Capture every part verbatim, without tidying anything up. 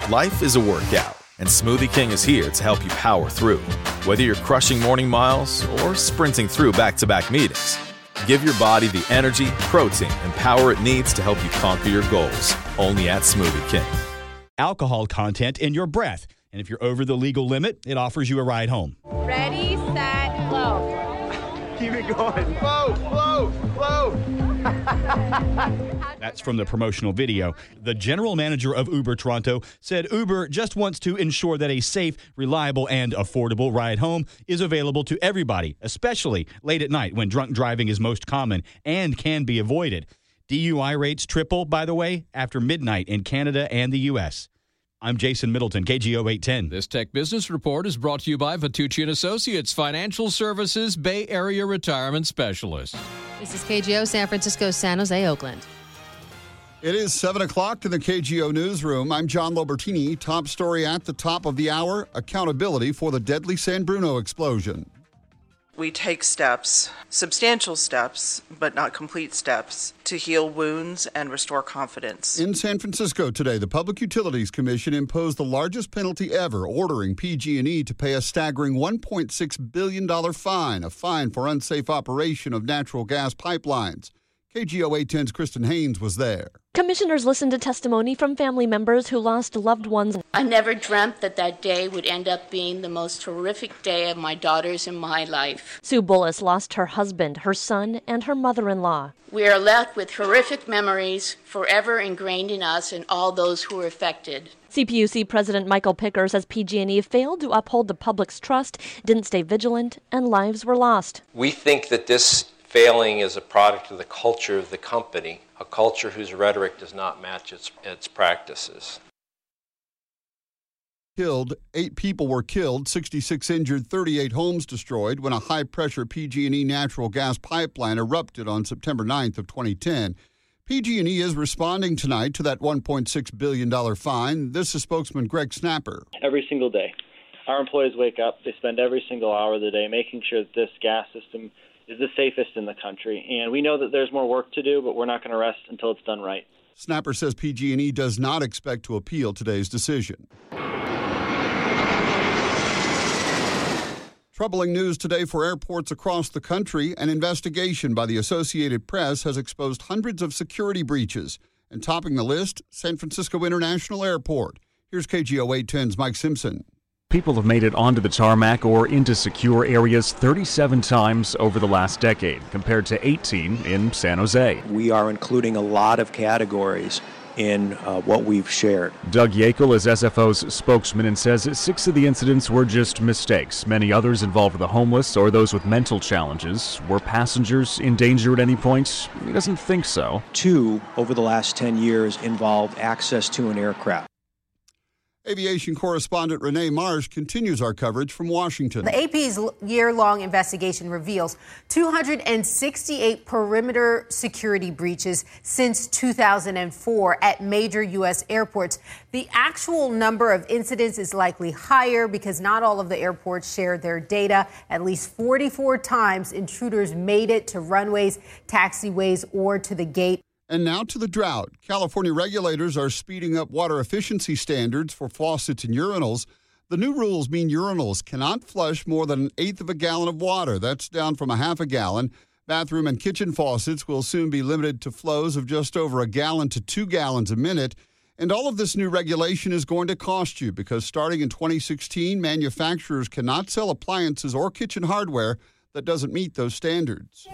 Life is a workout, and Smoothie King is here to help you power through. Whether you're crushing morning miles or sprinting through back-to-back meetings, give your body the energy, protein, and power it needs to help you conquer your goals. Only at Smoothie King. Alcohol content in your breath. And if you're over the legal limit, it offers you a ride home. Ready, set, blow. Keep it going. Blow, blow, blow. That's from the promotional video. The general manager of Uber Toronto said Uber just wants to ensure that a safe, reliable, and affordable ride home is available to everybody, especially late at night when drunk driving is most common and can be avoided. D U I rates triple, by the way, after midnight in Canada and the U S I'm Jason Middleton, K G O eight ten. This Tech Business Report is brought to you by Vitucci and Associates, Financial Services, Bay Area Retirement Specialists. This is K G O, San Francisco, San Jose, Oakland. It is seven o'clock in the K G O Newsroom. I'm John Lobertini. Top story at the top of the hour, accountability for the deadly San Bruno explosion. We take steps, substantial steps, but not complete steps, to heal wounds and restore confidence. In San Francisco today, the Public Utilities Commission imposed the largest penalty ever, ordering P G and E to pay a staggering one point six billion dollars fine, a fine for unsafe operation of natural gas pipelines. K G O eight ten's Kristen Haynes was there. Commissioners listened to testimony from family members who lost loved ones. I never dreamt that that day would end up being the most horrific day of my daughter's and my life. Sue Bullis lost her husband, her son, and her mother-in-law. We are left with horrific memories forever ingrained in us and all those who were affected. C P U C President Michael Picker says P G and E failed to uphold the public's trust, didn't stay vigilant, and lives were lost. We think that this failing is a product of the culture of the company, a culture whose rhetoric does not match its, its practices. Killed, eight people were killed, sixty-six injured, thirty-eight homes destroyed when a high-pressure P G and E natural gas pipeline erupted on September ninth of twenty ten. P G and E is responding tonight to that one point six billion dollars fine. This is spokesman Greg Snapper. Every single day, our employees wake up, they spend every single hour of the day making sure that this gas system is the safest in the country. And we know that there's more work to do, but we're not going to rest until it's done right. Snapper says P G and E does not expect to appeal today's decision. Troubling news today for airports across the country. An investigation by the Associated Press has exposed hundreds of security breaches. And topping the list, San Francisco International Airport. Here's K G O eight ten's Mike Simpson. People have made it onto the tarmac or into secure areas thirty-seven times over the last decade, compared to eighteen in San Jose. We are including a lot of categories in uh, what we've shared. Doug Yakel is S F O's spokesman and says six of the incidents were just mistakes. Many others involved the homeless or those with mental challenges. Were passengers in danger at any point? He doesn't think so. Two, over the last ten years, involved access to an aircraft. Aviation correspondent Renee Marsh continues our coverage from Washington. The A P's year-long investigation reveals two hundred sixty-eight perimeter security breaches since two thousand four at major U S airports. The actual number of incidents is likely higher because not all of the airports share their data. At least forty-four times intruders made it to runways, taxiways, or to the gate. And now to the drought. California regulators are speeding up water efficiency standards for faucets and urinals. The new rules mean urinals cannot flush more than an eighth of a gallon of water. That's down from a half a gallon. Bathroom and kitchen faucets will soon be limited to flows of just over a gallon to two gallons a minute. And all of this new regulation is going to cost you because starting in twenty sixteen, manufacturers cannot sell appliances or kitchen hardware that doesn't meet those standards.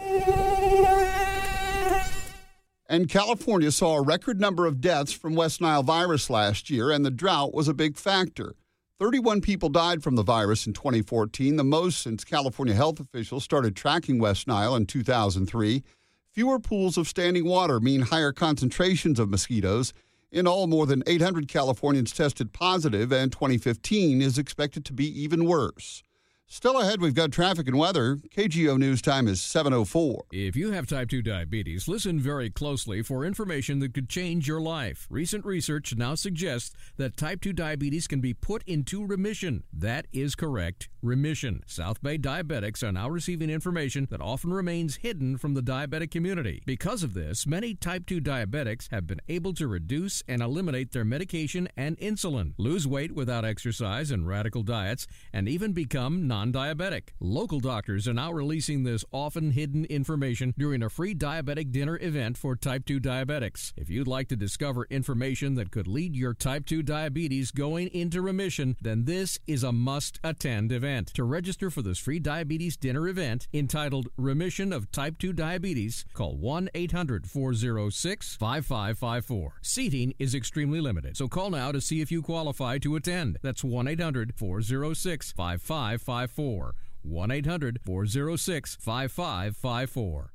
And California saw a record number of deaths from West Nile virus last year, and the drought was a big factor. thirty-one people died from the virus in twenty fourteen, the most since California health officials started tracking West Nile in two thousand three. Fewer pools of standing water mean higher concentrations of mosquitoes. In all, more than eight hundred Californians tested positive, and twenty fifteen is expected to be even worse. Still ahead, we've got traffic and weather. K G O News time is seven oh four. If you have type two diabetes, listen very closely for information that could change your life. Recent research now suggests that type two diabetes can be put into remission. That is correct, remission. South Bay diabetics are now receiving information that often remains hidden from the diabetic community. Because of this, many type two diabetics have been able to reduce and eliminate their medication and insulin, lose weight without exercise and radical diets, and even become non-diabetic. Local doctors are now releasing this often hidden information during a free diabetic dinner event for type two diabetics. If you'd like to discover information that could lead your type two diabetes going into remission, then this is a must-attend event. To register for this free diabetes dinner event entitled Remission of Type two Diabetes, call one eight hundred four oh six five five five four. Seating is extremely limited, so call now to see if you qualify to attend. That's one eight hundred four oh six five five five four. one eight hundred four oh six five five five four.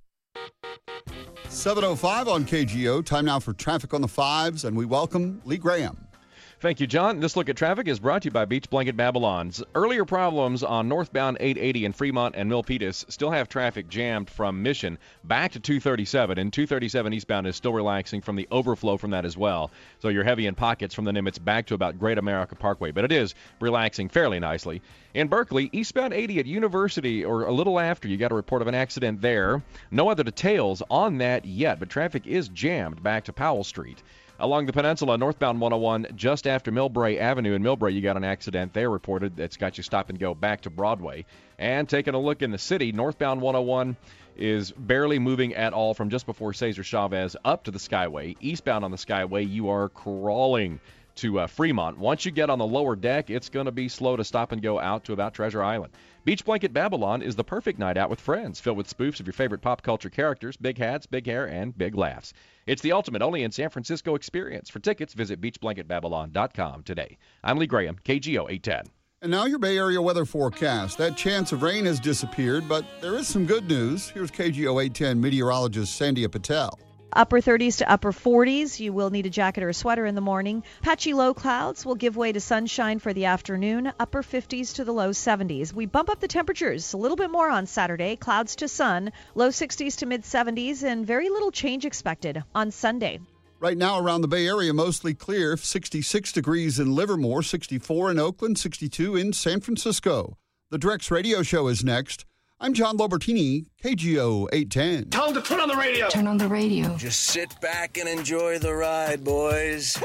seven oh five on K G O. Time now for traffic on the fives, and we welcome Lee Graham. Thank you, John. This look at traffic is brought to you by Beach Blanket Babylon's. Earlier problems on northbound eight eighty in Fremont and Milpitas still have traffic jammed from Mission back to two thirty-seven, and two thirty-seven eastbound is still relaxing from the overflow from that as well. So you're heavy in pockets from the Nimitz back to about Great America Parkway, but it is relaxing fairly nicely. In Berkeley, eastbound eighty at University, or a little after, you got a report of an accident there. No other details on that yet, but traffic is jammed back to Powell Street. Along the peninsula, northbound one oh one, just after Millbrae Avenue in Millbrae, you got an accident there reported that's got you stop and go back to Broadway. And taking a look in the city, northbound one oh one is barely moving at all from just before Cesar Chavez up to the Skyway. Eastbound on the Skyway, you are crawling to uh, Fremont. Once you get on the lower deck, it's going to be slow to stop and go out to about Treasure Island. Beach Blanket Babylon is the perfect night out with friends, filled with spoofs of your favorite pop culture characters, big hats, big hair, and big laughs. It's the ultimate only in San Francisco experience. For tickets, visit beach blanket babylon dot com today. I'm Lee Graham, K G O eight ten. And now your Bay Area weather forecast. That chance of rain has disappeared, but there is some good news. Here's K G O eight ten meteorologist Sandia Patel. Upper thirties to upper forties. You will need a jacket or a sweater in the morning. Patchy low clouds will give way to sunshine for the afternoon. Upper fifties to the low seventies. We bump up the temperatures a little bit more on Saturday. Clouds to sun. Low sixties to mid seventies, and very little change expected on Sunday. Right now around the Bay Area, mostly clear. sixty-six degrees in Livermore, sixty-four in Oakland, sixty-two in San Francisco. The Drex Radio Show is next. I'm John Lobertini, K G O eight ten. Tell them to turn on the radio. Turn on the radio. Just sit back and enjoy the ride, boys.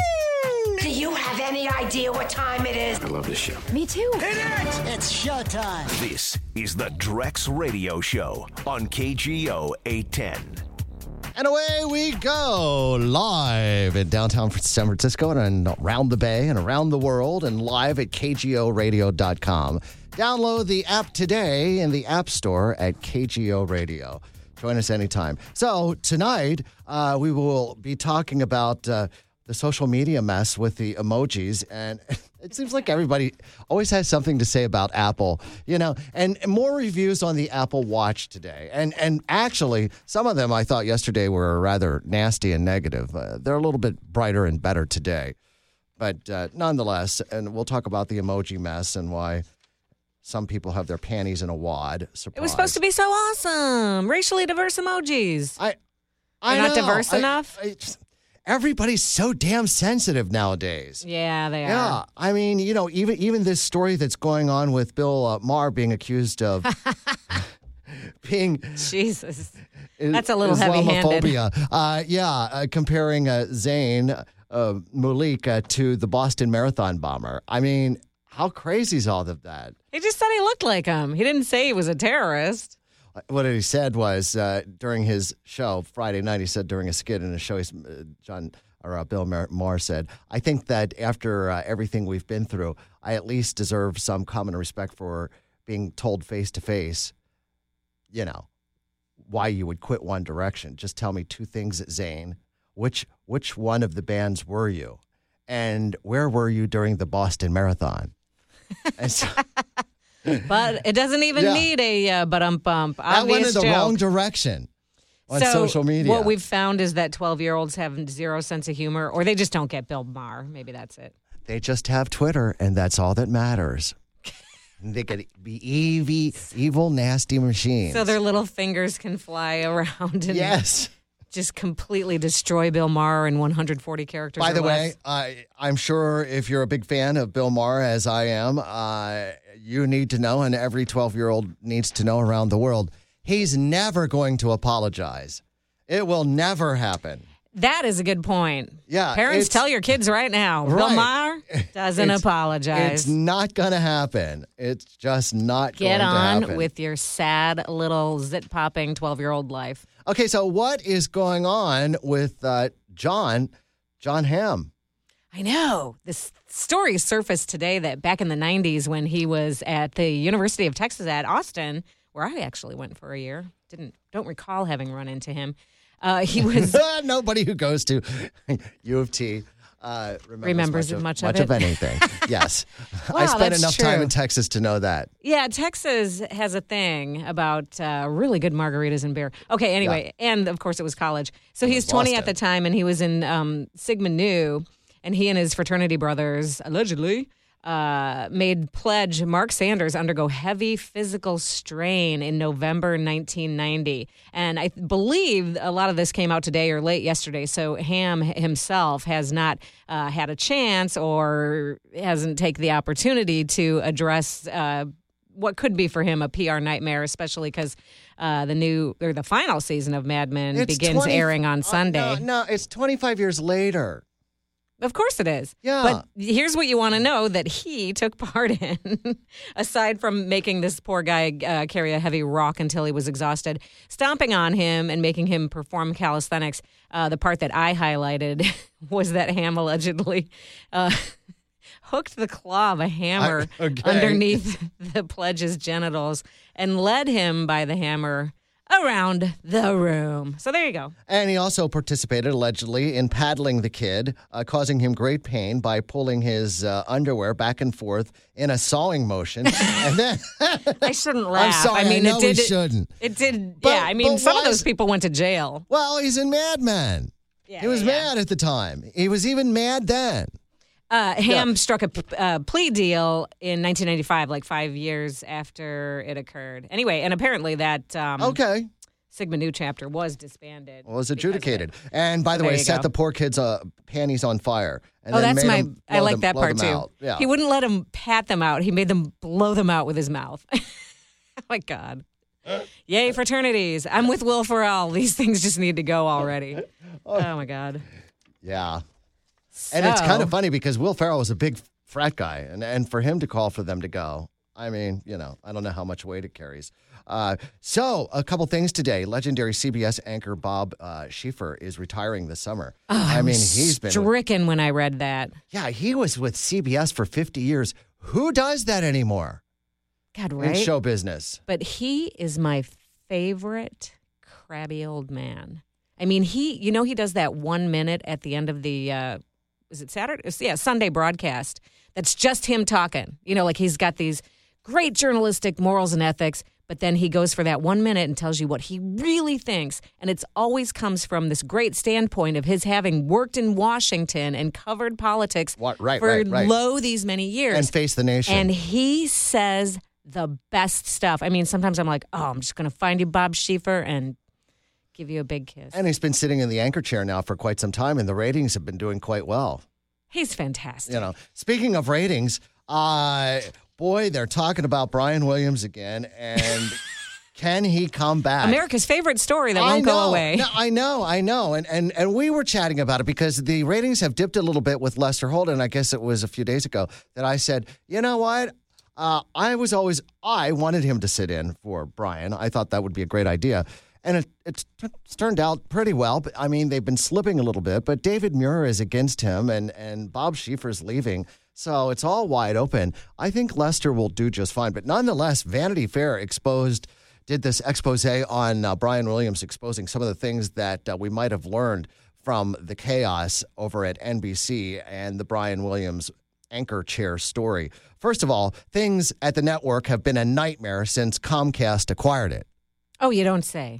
Woo! Do you have any idea what time it is? I love this show. Me too. Hit it! It's showtime. This is the Drex Radio Show on K G O eight ten. And away we go, live in downtown San Francisco and around the Bay and around the world, and live at K G O radio dot com. Download the app today in the App Store at K G O Radio. Join us anytime. So tonight, uh, we will be talking about uh, the social media mess with the emojis, and it seems like everybody always has something to say about Apple, you know, and, and more reviews on the Apple Watch today. And and actually, some of them I thought yesterday were rather nasty and negative. Uh, they're a little bit brighter and better today. But uh, nonetheless, and we'll talk about the emoji mess and why some people have their panties in a wad. Surprise. It was supposed to be so awesome. Racially diverse emojis. I, I They're know. not diverse I, enough? I just, everybody's so damn sensitive nowadays. Yeah, they Yeah, are. I mean, you know, even even this story that's going on with Bill uh, Maher being accused of being Jesus, that's a little heavy-handed. Islamophobia. Uh, yeah, uh, comparing uh, Zayn uh, Malik uh, to the Boston Marathon bomber. I mean, how crazy is all of that? He just said he looked like him. He didn't say he was a terrorist. What he said was uh, during his show Friday night. He said during a skit in a show, he's, uh, John or uh, Bill Maher said, "I think that after uh, everything we've been through, I at least deserve some common respect for being told face to face, you know, why you would quit One Direction. Just tell me two things, Zayn. Which which one of the bands were you, and where were you during the Boston Marathon?" And so, but it doesn't even Yeah. need a uh, but-um-bump. that went in the joke. wrong direction on so social media. What we've found is that twelve-year-olds have zero sense of humor, or they just don't get Bill Maher. Maybe that's it. They just have Twitter, and that's all that matters. They could be evil, evil, nasty machines. So their little fingers can fly around and yes. just completely destroy Bill Maher in one hundred forty characters. By or the less. way, I, I'm sure if you're a big fan of Bill Maher, as I am, uh, you need to know, and every twelve-year-old needs to know around the world, he's never going to apologize. It will never happen. That is a good point. Yeah. Parents, tell your kids right now. Right. Bill Maher doesn't It's- apologize. It's not going to happen. It's just not Get going to on happen. with your sad little zit-popping twelve-year-old life. Okay, so what is going on with uh, John, John Hamm? I know. This story surfaced today that back in the nineties when he was at the University of Texas at Austin, where I actually went for a year, didn't don't recall having run into him. Uh, he was Nobody who goes to U of T uh, remembers, Remembers much, of, much of much it. of anything. Yes. I Wow, spent that's enough time true. in Texas to know that. Yeah, Texas has a thing about uh, really good margaritas and beer. Okay, anyway, and of course it was college. So he was twenty at the time, and he was in um, Sigma Nu, and he and his fraternity brothers, allegedly, uh, made pledge Mark Sanders undergo heavy physical strain in November nineteen ninety. And I believe a lot of this came out today or late yesterday, so Hamm himself has not uh, had a chance or hasn't taken the opportunity to address uh, what could be for him a P R nightmare, especially because uh, the new or the final season of Mad Men It's begins twenty airing on Sunday. Uh, no, no, it's twenty-five years later. Of course it is. Yeah. But here's what you want to know that he took part in, aside from making this poor guy uh, carry a heavy rock until he was exhausted, stomping on him and making him perform calisthenics. Uh, the part that I highlighted was that Hamm allegedly uh, hooked the claw of a hammer I- okay. underneath the pledge's genitals and led him by the hammer around the room. So there you go. And he also participated, allegedly, in paddling the kid, uh, causing him great pain by pulling his uh, underwear back and forth in a sawing motion. And then, I shouldn't laugh. I'm sorry, I mean, I know it did. we shouldn't. It did. But- yeah, I mean, but some of why those is- people went to jail. Well, he's in Mad Men. Yeah, he was yeah, mad at the time. He was even mad then. Uh, Hamm struck a p- uh, plea deal in nineteen ninety-five, like five years after it occurred. Anyway, and apparently that um, Okay. Sigma Nu chapter was disbanded. Was adjudicated. And by the So way, there you set go. the poor kid's uh, panties on fire. And Oh, then that's made my. him I blow like them- that blow part them too. out. Yeah. He wouldn't let him pat them out. He made them blow them out with his mouth. Oh my God. Yay, fraternities. I'm with Will Ferrell. These things just need to go already. Oh my God. Yeah. And it's So- kind of funny because Will Ferrell was a big frat guy. And, and for him to call for them to go, I mean, you know, I don't know how much weight it carries. Uh, so, a couple things today. Legendary C B S anchor Bob uh, Schieffer is retiring this summer. Oh, I I mean, was he's been. stricken when I read that. Yeah, he was with C B S for fifty years. Who does that anymore God, in right? show business? But he is my favorite crabby old man. I mean, he, you know, he does that one minute at the end of the, uh, is it Saturday? It's- Yeah, Sunday broadcast. That's just him talking. You know, like he's got these great journalistic morals and ethics, but then he goes for that one minute and tells you what he really thinks. And it's always comes from this great standpoint of his having worked in Washington and covered politics What, right, for right, right. lo these many years. And face the nation. And he says the best stuff. I mean, sometimes I'm like, oh, I'm just going to find you Bob Schieffer and give you a big kiss. And he's been sitting in the anchor chair now for quite some time, and the ratings have been doing quite well. He's fantastic. You know, speaking of ratings, uh, boy, they're talking about Brian Williams again, and can he come back? America's favorite story that I won't know. go away. No, I know, I know. And, and and we were chatting about it because the ratings have dipped a little bit with Lester Holt. And I guess it was a few days ago that I said, you know what? Uh, I was always, I wanted him to sit in for Brian. I thought that would be a great idea. And it, it's, it's turned out pretty well. But I mean, they've been slipping a little bit, but David Muir is against him and, and Bob Schieffer's leaving. So it's all wide open. I think Lester will do just fine. But nonetheless, Vanity Fair exposed, did this expose on uh, Brian Williams, exposing some of the things that uh, we might have learned from the chaos over at N B C and the Brian Williams anchor chair story. First of all, things at the network have been a nightmare since Comcast acquired it. Oh, you don't say.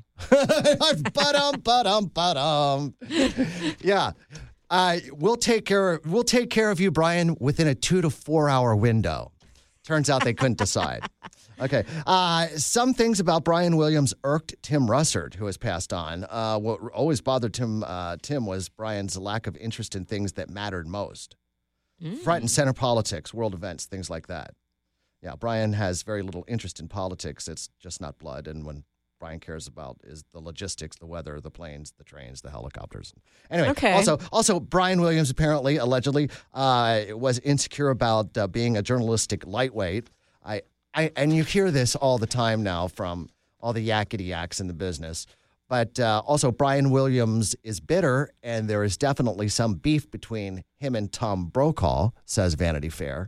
Ba-dum, ba-dum, ba-dum. Yeah. Uh, we'll take care we'll take care of you, Brian, within a two to four hour window. Turns out they couldn't decide. Okay. Uh, some things about Brian Williams irked Tim Russert, who has passed on. Uh, what always bothered Tim, uh, Tim was Brian's lack of interest in things that mattered most. Mm. Front and center politics, world events, things like that. Yeah, Brian has very little interest in politics. It's just not blood. And when Brian cares about is the logistics, the weather, the planes, the trains, the helicopters. Anyway, Okay. also, also Brian Williams apparently, allegedly, uh, was insecure about uh, being a journalistic lightweight. I, I, and you hear this all the time now from all the yakety yaks in the business. But uh, also, Brian Williams is bitter, and there is definitely some beef between him and Tom Brokaw, says Vanity Fair.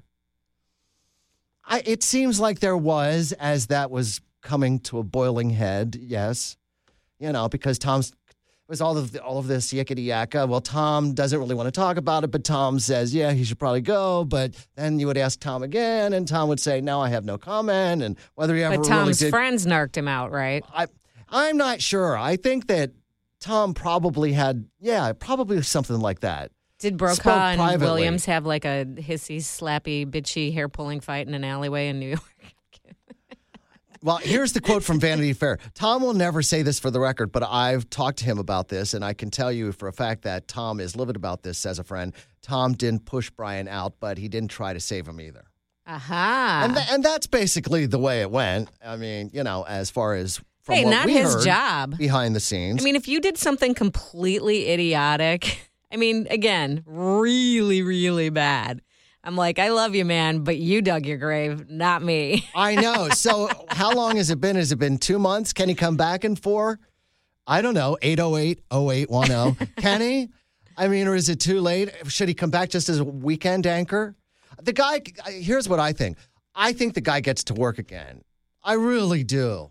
I, it seems like there was, as that was coming to a boiling head, yes. You know, because Tom's it was all of the, all of this yickety yakka. Well, Tom doesn't really want to talk about it, but Tom says, yeah, he should probably go. But then you would ask Tom again, and Tom would say, no, I have no comment. And whether he ever But really Tom's did, friends narked him out, right? I, I'm not sure. I think that Tom probably had, yeah, probably something like that. Did Spoke Brokaw and privately. Williams have like a hissy, slappy, bitchy, hair-pulling fight in an alleyway in New York? Well, here's the quote from Vanity Fair. Tom will never say this for the record, but I've talked to him about this, and I can tell you for a fact that Tom is livid about this, says a friend. Tom didn't push Brian out, but he didn't try to save him either. Aha. And, th- and that's basically the way it went. I mean, you know, as far as from Hey, what not we his heard job. behind the scenes. I mean, if you did something completely idiotic, I mean, again, really, really bad. I'm like, I love you, man, but you dug your grave, not me. I know. So how long has it been? Has it been two months? Can he come back in four? I don't know. eight oh eight, oh eight one oh. Can he? I mean, or is it too late? Should he come back just as a weekend anchor? The guy, here's what I think. I think the guy gets to work again. I really do.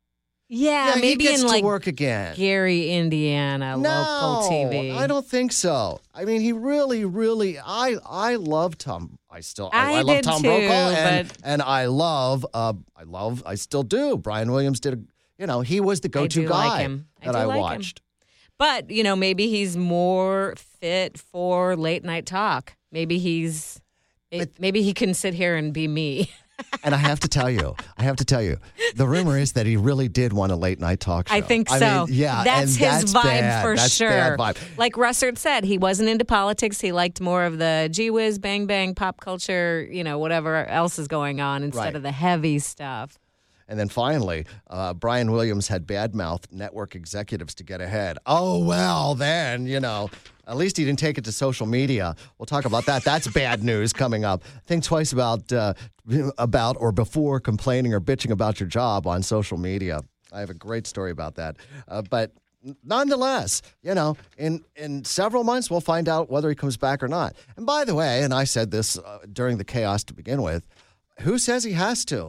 Yeah, Yeah, he maybe gets in to like work again. Gary, Indiana, No, local T V. I don't think so. I mean, he really, really. I I love Tom. I still I, I I love did Tom too, Brokaw, and, but- and I love uh I love I still do. Brian Williams did a, you know, he was the go-to do guy like him. I that do I like him. watched. But, you know, maybe he's more fit for late night talk. Maybe he's, maybe he can sit here and be me. And I have to tell you, I have to tell you, the rumor is that he really did want a late night talk show. I think so. I mean, yeah, that's and his that's vibe bad. for that's sure. Bad vibe. Like Russert said, he wasn't into politics. He liked more of the gee whiz, bang bang, pop culture, you know, whatever else is going on instead Right. of the heavy stuff. And then finally, uh, Brian Williams had badmouthed network executives to get ahead. Oh, well, then, you know, at least he didn't take it to social media. We'll talk about that. That's bad news coming up. Think twice about, uh, about or before complaining or bitching about your job on social media. I have a great story about that. Uh, but nonetheless, you know, in, in several months, we'll find out whether he comes back or not. And by the way, and I said this uh, during the chaos to begin with, who says he has to?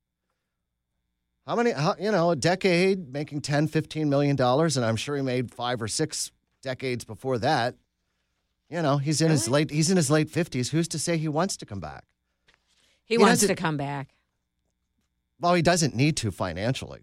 How many, how, you know, a decade making ten, fifteen million dollars, and I'm sure he made five or six decades before that. You know, he's in his late he's in his late fifties. Who's to say he wants to come back? He, He wants doesn't- to come back. Well, he doesn't need to financially.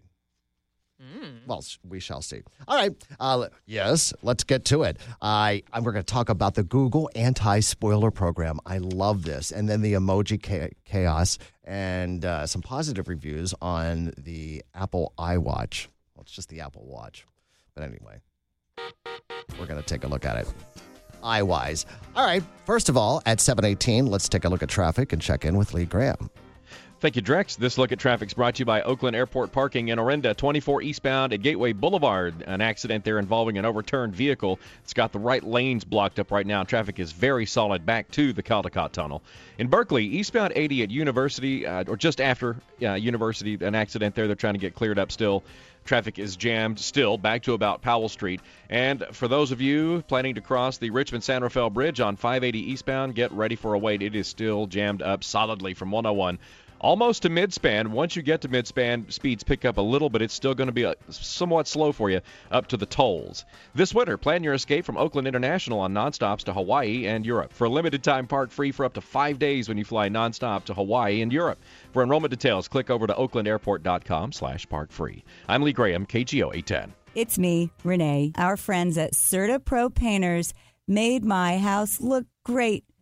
Well, we shall see. All right. Uh, yes, let's get to it. I, I'm we're going to talk about the Google anti-spoiler program. I love this. And then the emoji cha- chaos and uh, some positive reviews on the Apple iWatch. Well, it's just the Apple Watch. But anyway, we're going to take a look at it. iWise. All right. First of all, at seven eighteen, let's take a look at traffic and check in with Lee Graham. Thank you, Drex. This look at traffic is brought to you by Oakland Airport Parking in Orinda, twenty-four eastbound at Gateway Boulevard. An accident there involving an overturned vehicle. It's got the right lanes blocked up right now. Traffic is very solid back to the Caldecott Tunnel. In Berkeley, eastbound eighty at University, uh, or just after uh, University, an accident there. They're trying to get cleared up still. Traffic is jammed still back to about Powell Street. And for those of you planning to cross the Richmond-San Rafael Bridge on five eighty eastbound, get ready for a wait. It is still jammed up solidly from one oh one. Almost to mid-span. Once you get to mid-span, speeds pick up a little, but it's still going to be a, somewhat slow for you up to the tolls. This winter, plan your escape from Oakland International on nonstops to Hawaii and Europe. For a limited time, park free for up to five days when you fly nonstop to Hawaii and Europe. For enrollment details, click over to oaklandairport.com slash park free. I'm Lee Graham, K G O eight ten. It's me, Renee. Our friends at Serta Pro Painters made my house look great.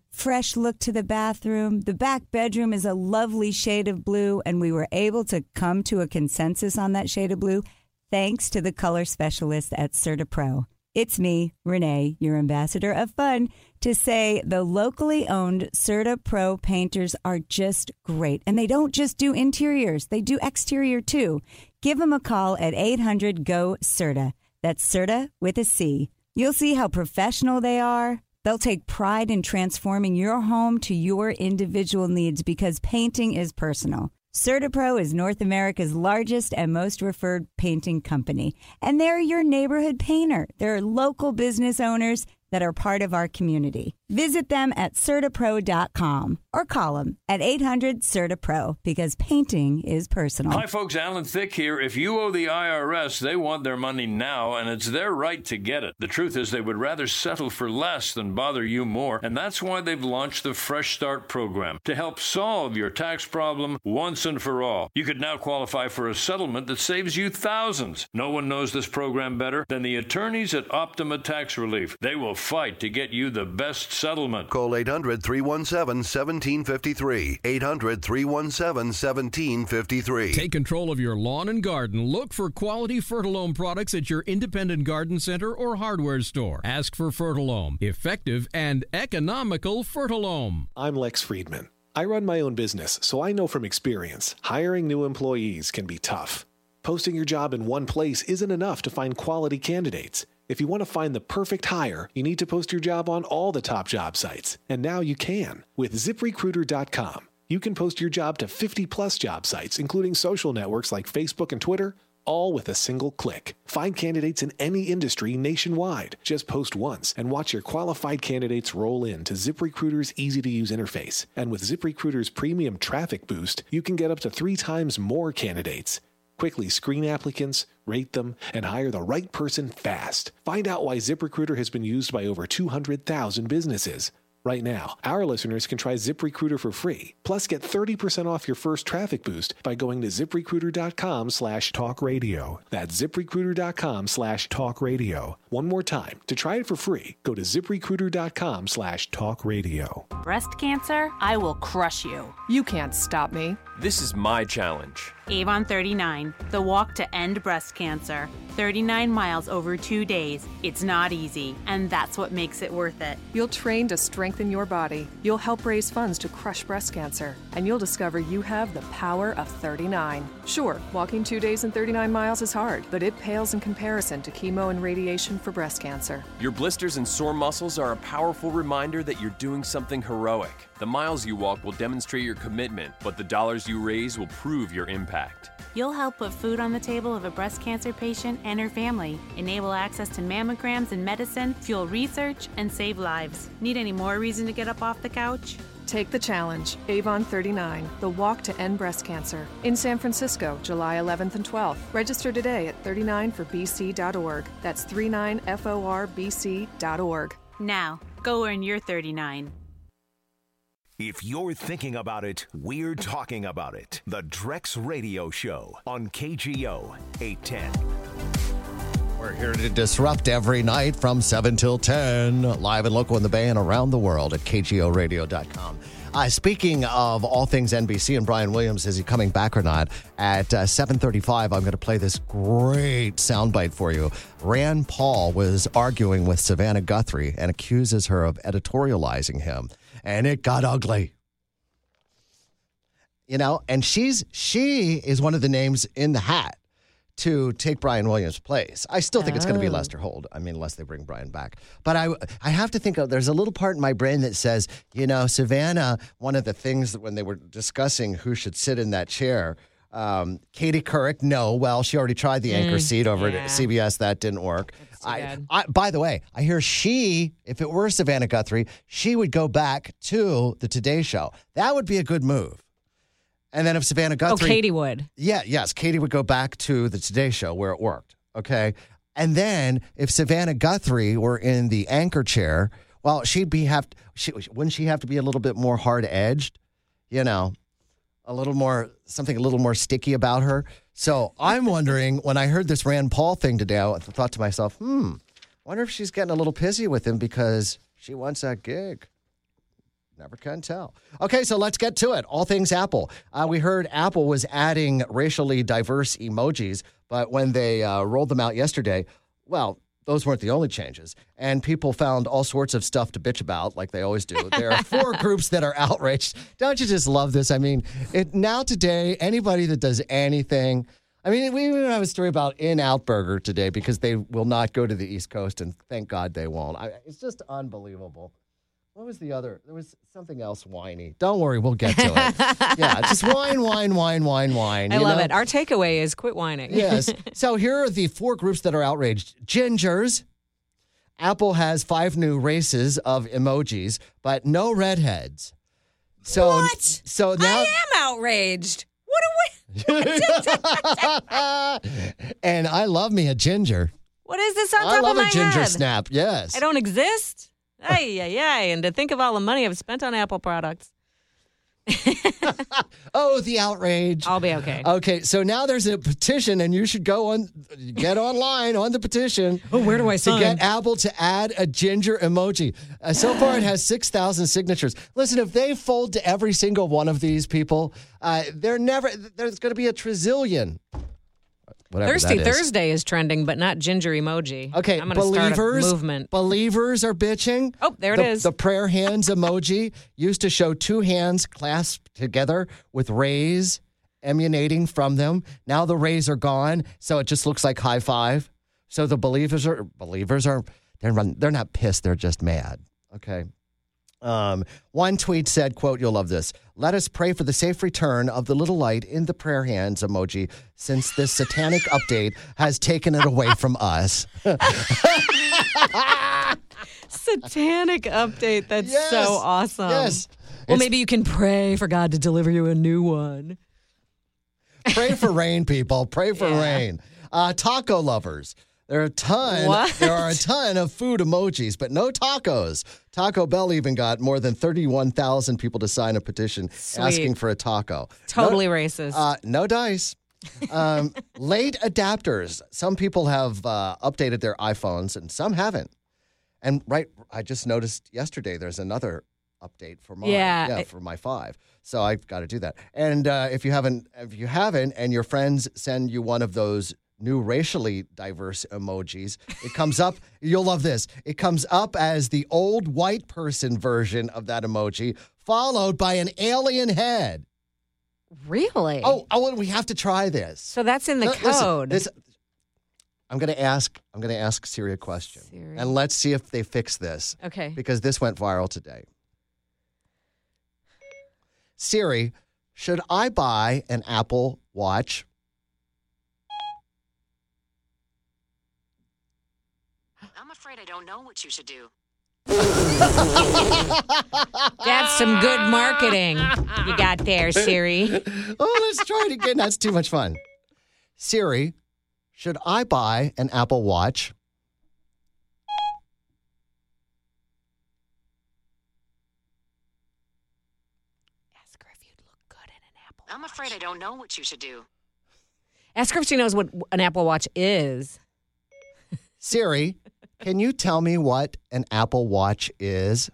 fresh look to the bathroom. The back bedroom is a lovely shade of blue, and we were able to come to a consensus on that shade of blue thanks to the color specialist at CertaPro. It's me, Renee, your ambassador of fun, to say the locally owned CertaPro painters are just great. And they don't just do interiors, they do exterior too. Give them a call at eight hundred G O CERTA. That's CERTA with a C. You'll see how professional they are. They'll take pride in transforming your home to your individual needs because painting is personal. CertaPro is North America's largest and most referred painting company, and they're your neighborhood painter. They're local business owners that are part of our community. Visit them at Certa Pro dot com or call them at eight hundred CERTA Pro because painting is personal. Hi, folks. Alan Thicke here. If you owe the I R S, they want their money now, and it's their right to get it. The truth is they would rather settle for less than bother you more, and that's why they've launched the Fresh Start program to help solve your tax problem once and for all. You could now qualify for a settlement that saves you thousands. No one knows this program better than the attorneys at Optima Tax Relief. They will fight to get you the best settlement. Call eight hundred, three one seven, one seven five three. eight hundred, three one seven, one seven five three. Take control of your lawn and garden. Look for quality Fertilome products at your independent garden center or hardware store. Ask for Fertilome. Effective and economical Fertilome. I'm Lex Friedman. I run my own business, so I know from experience, hiring new employees can be tough. Posting your job in one place isn't enough to find quality candidates. If you want to find the perfect hire, you need to post your job on all the top job sites. And now you can. With zip recruiter dot com, you can post your job to fifty plus job sites, including social networks like Facebook and Twitter, all with a single click. Find candidates in any industry nationwide. Just post once and watch your qualified candidates roll in to ZipRecruiter's easy-to-use interface. And with ZipRecruiter's premium traffic boost, you can get up to three times more candidates. Quickly screen applicants, rate them, and hire the right person fast. Find out why ZipRecruiter has been used by over two hundred thousand businesses. Right now, our listeners can try ZipRecruiter for free. Plus, get thirty percent off your first traffic boost by going to ZipRecruiter.com slash talk radio. That's ZipRecruiter.com slash talk radio. One more time. To try it for free, go to ZipRecruiter.com slash talk radio. Breast cancer? I will crush you. You can't stop me. This is my challenge. Avon thirty-nine, the walk to end breast cancer. thirty-nine miles over two days. It's not easy, and that's what makes it worth it. You'll train to strengthen your body. You'll help raise funds to crush breast cancer, and you'll discover you have the power of thirty-nine. Sure, walking two days and thirty-nine miles is hard, but it pales in comparison to chemo and radiation for breast cancer. Your blisters and sore muscles are a powerful reminder that you're doing something heroic. The miles you walk will demonstrate your commitment, but the dollars you raise will prove your impact. You'll help put food on the table of a breast cancer patient and her family, enable access to mammograms and medicine, fuel research, and save lives. Need any more reason to get up off the couch? Take the challenge. Avon thirty-nine, the walk to end breast cancer. In San Francisco, July eleventh and twelfth. Register today at thirty-nine for b c dot org. That's thirty-nine for b c dot org. Now, go earn your thirty-nine. If you're thinking about it, we're talking about it. The Drex Radio Show on K G O eight ten. We're here to disrupt every night from seven till ten, live and local in the Bay and around the world at K G O radio dot com. Uh, speaking of all things N B C and Brian Williams, is he coming back or not? At uh, seven thirty-five, I'm going to play this great soundbite for you. Rand Paul was arguing with Savannah Guthrie and accuses her of editorializing him. And it got ugly. You know, and she's she is one of the names in the hat to take Brian Williams' place. I still think oh. it's going to be Lester Holt. I mean, unless they bring Brian back. But I, I have to think of, there's a little part in my brain that says, you know, Savannah, one of the things that when they were discussing who should sit in that chair, um, Katie Couric, no, well, she already tried the anchor mm, seat over yeah. at C B S. That didn't work. I, I, by the way, I hear she, if it were Savannah Guthrie, she would go back to the Today Show. That would be a good move. And then if Savannah Guthrie... Oh, Katie would. Yeah, yes. Katie would go back to the Today Show where it worked, okay? And then if Savannah Guthrie were in the anchor chair, well, she'd be have... She, wouldn't she have to be a little bit more hard-edged? You know, a little more... Something a little more sticky about her. So I'm wondering, when I heard this Rand Paul thing today, I thought to myself, hmm, wonder if she's getting a little pissy with him because she wants that gig. Never can tell. Okay, so let's get to it. All things Apple. Uh, we heard Apple was adding racially diverse emojis, but when they uh, rolled them out yesterday, well, those weren't the only changes. And people found all sorts of stuff to bitch about, like they always do. There are four groups that are outraged. Don't you just love this? I mean, it, now today, anybody that does anything... I mean, we even have a story about In-Out Burger today because they will not go to the East Coast, and thank God they won't. I, it's just unbelievable. What was the other? There was something else whiny. Don't worry, we'll get to it. Yeah, just whine, whine, whine, whine, whine. I you love know? it. Our takeaway is quit whining. Yes. So here are the four groups that are outraged. Gingers. Apple has five new races of emojis, but no redheads. So, What? So now, I am outraged. What are we? and I love me a ginger. What is this on top I love of my a ginger head? snap. Yes. I don't exist. Ay, ay, ay. And to think of all the money I've spent on Apple products. Oh, the outrage. I'll be okay. Okay, so now there's a petition, and you should go on, get online on the petition. Oh, where do I To sign? get Apple to add a ginger emoji. Uh, so far, it has six thousand signatures. Listen, if they fold to every single one of these people, uh, they're never, there's going to be a trazillion. Whatever Thirsty that is. Thursday is trending, but not ginger emoji. Okay, I'm going to start a believers, movement. believers are bitching. Oh, there it the, is. The prayer hands emoji used to show two hands clasped together with rays emanating from them. Now the rays are gone, so it just looks like high five. So the believers are believers are they're run, they're not pissed, they're just mad. Okay. Um, one tweet said, quote, you'll love this. Let us pray for the safe return of the little light in the prayer hands emoji since this satanic update has taken it away from us. Satanic update. That's Yes. so awesome. Yes. Well, It's- maybe you can pray for God to deliver you a new one. Pray for rain, people. Pray for Yeah. rain. Uh, taco lovers. There are a ton. What? There are a ton of food emojis, but no tacos. Taco Bell even got more than thirty-one thousand people to sign a petition Sweet. asking for a taco. Totally no, racist. Uh, no dice. Um, late adapters. Some people have uh, updated their iPhones and some haven't. And right, I just noticed yesterday there's another update for mine. Yeah. yeah, for my five. So I've got to do that. And uh, if you haven't, if you haven't, and your friends send you one of those new racially diverse emojis, it comes up. You'll love this. It comes up as the old white person version of that emoji, followed by an alien head. Really? Oh, oh, we have to try this. So that's in the L- listen, code. this, I'm going to ask. I'm going to ask Siri a question, Siri. and let's see if they fix this. Okay. Because this went viral today. Siri, should I buy an Apple Watch? I'm afraid I don't know what you should do. That's some good marketing you got there, Siri. Oh, let's try it again. That's too much fun. Siri, should I buy an Apple Watch? I'm afraid I don't know what you should do. Ask her if she knows what an Apple Watch is. Siri, can you tell me what an Apple Watch is?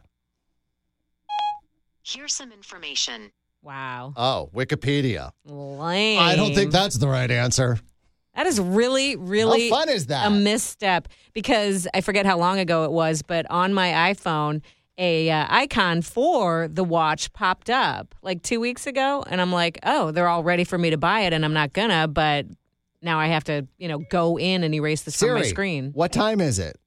Here's some information. Wow. Oh, Wikipedia. Lame. I don't think that's the right answer. That is really, really How fun is that? a misstep because I forget how long ago it was, but on my iPhone, a uh, icon for the watch popped up like two weeks ago, and I'm like, oh, they're all ready for me to buy it, and I'm not gonna, but now I have to, you know, go in and erase this Siri, from my screen. what time is it?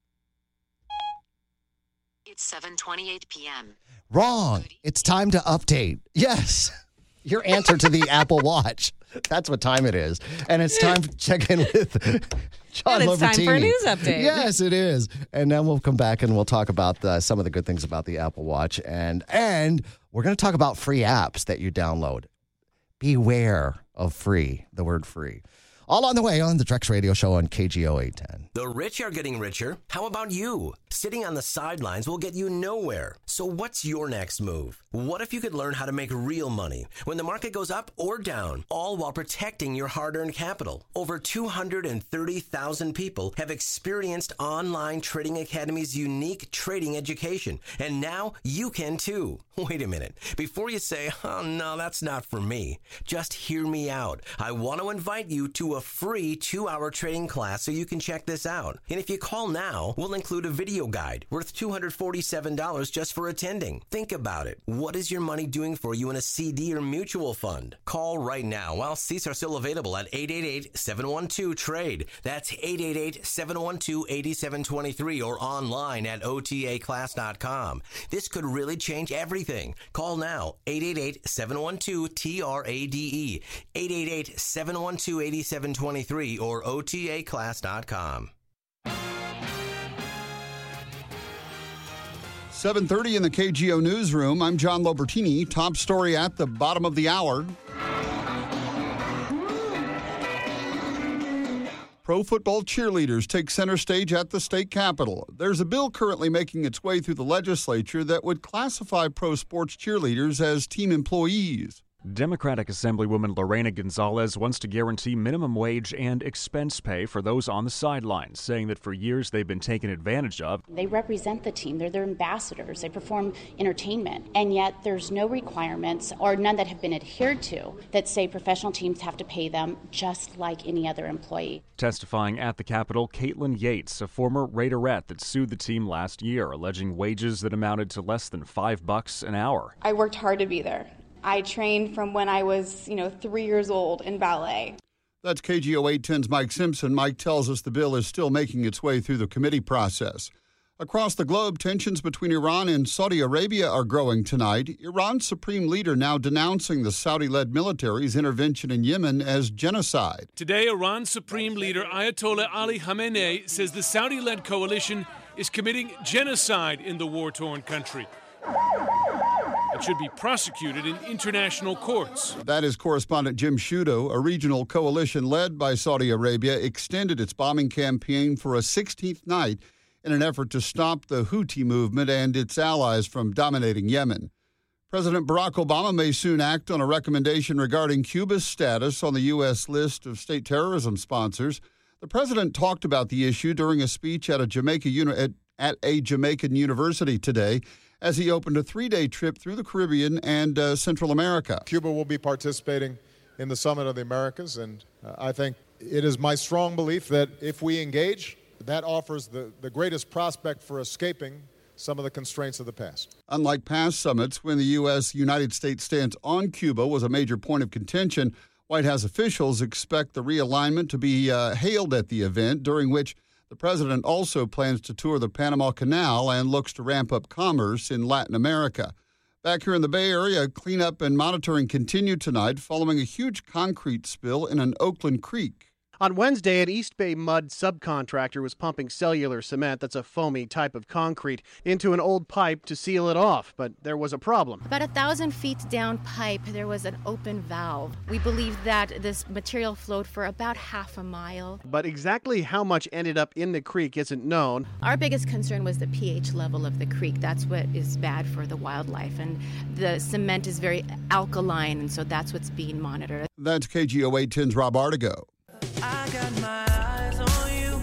It's seven twenty-eight p.m. Wrong. It's time to update. Yes. Your answer to the Apple Watch. That's what time it is. And it's time to check in with John And it's time for a Lobertini. news update. Yes, it is. And then we'll come back and we'll talk about uh, some of the good things about the Apple Watch. And, and we're going to talk about free apps that you download. Beware of free, the word free. All on the way on the Drex Radio Show on K G O eight ten. The rich are getting richer. How about you? Sitting on the sidelines will get you nowhere. So what's your next move? What if you could learn how to make real money when the market goes up or down, all while protecting your hard-earned capital? Over two hundred thirty thousand people have experienced Online Trading Academy's unique trading education, and now you can too. Wait a minute. Before you say, oh no, that's not for me, just hear me out. I want to invite you to a free two-hour trading class so you can check this out. And if you call now, we'll include a video guide worth two hundred forty-seven dollars just for attending. Think about it. What is your money doing for you in a C D or mutual fund? Call right now while seats are still available at eight eight eight, seven one two, TRADE. That's eight eight eight, seven one two, eight seven two three or online at O T A class dot com. This could really change everything. Call now, eight eight eight, seven one two, T R A D E, eight eight eight, seven one two, eight seven two three or O T A class dot com. seven thirty in the K G O Newsroom. I'm John Lobertini. Top story at the bottom of the hour. Pro football cheerleaders take center stage at the state capitol. There's a bill currently making its way through the legislature that would classify pro sports cheerleaders as team employees. Democratic Assemblywoman Lorena Gonzalez wants to guarantee minimum wage and expense pay for those on the sidelines, saying that for years they've been taken advantage of. They represent the team. They're their ambassadors. They perform entertainment. And yet there's no requirements, or none that have been adhered to, that say professional teams have to pay them just like any other employee. Testifying at the Capitol, Caitlin Yates, a former Raiderette that sued the team last year, alleging wages that amounted to less than five bucks an hour. I worked hard to be there. I trained from when I was, you know, three years old in ballet. That's K G O eight ten's Mike Simpson. Mike tells us the bill is still making its way through the committee process. Across the globe, tensions between Iran and Saudi Arabia are growing tonight. Iran's supreme leader now denouncing the Saudi-led military's intervention in Yemen as genocide. Today, Iran's supreme leader Ayatollah Ali Khamenei says the Saudi-led coalition is committing genocide in the war-torn country. It should be prosecuted in international courts. That is correspondent Jim Sciutto. A regional coalition led by Saudi Arabia extended its bombing campaign for a sixteenth night in an effort to stop the Houthi movement and its allies from dominating Yemen. President Barack Obama may soon act on a recommendation regarding Cuba's status on the U S list of state terrorism sponsors. The president talked about the issue during a speech at a Jamaica uni- at, at a Jamaican university today, as he opened a three-day trip through the Caribbean and uh, Central America. Cuba will be participating in the Summit of the Americas, and uh, I think it is my strong belief that if we engage, that offers the, the greatest prospect for escaping some of the constraints of the past. Unlike past summits, when the U S. United States stance on Cuba was a major point of contention, White House officials expect the realignment to be uh, hailed at the event, during which the president also plans to tour the Panama Canal and looks to ramp up commerce in Latin America. Back here in the Bay Area, cleanup and monitoring continue tonight following a huge concrete spill in an Oakland creek. On Wednesday, an East Bay mud subcontractor was pumping cellular cement, that's a foamy type of concrete, into an old pipe to seal it off, but there was a problem. About a thousand feet down pipe, there was an open valve. We believe that this material flowed for about half a mile. But exactly how much ended up in the creek isn't known. Our biggest concern was the pH level of the creek. That's what is bad for the wildlife, and the cement is very alkaline, and so that's what's being monitored. That's K G O eight ten's Rob Artigo. I got my eyes on you.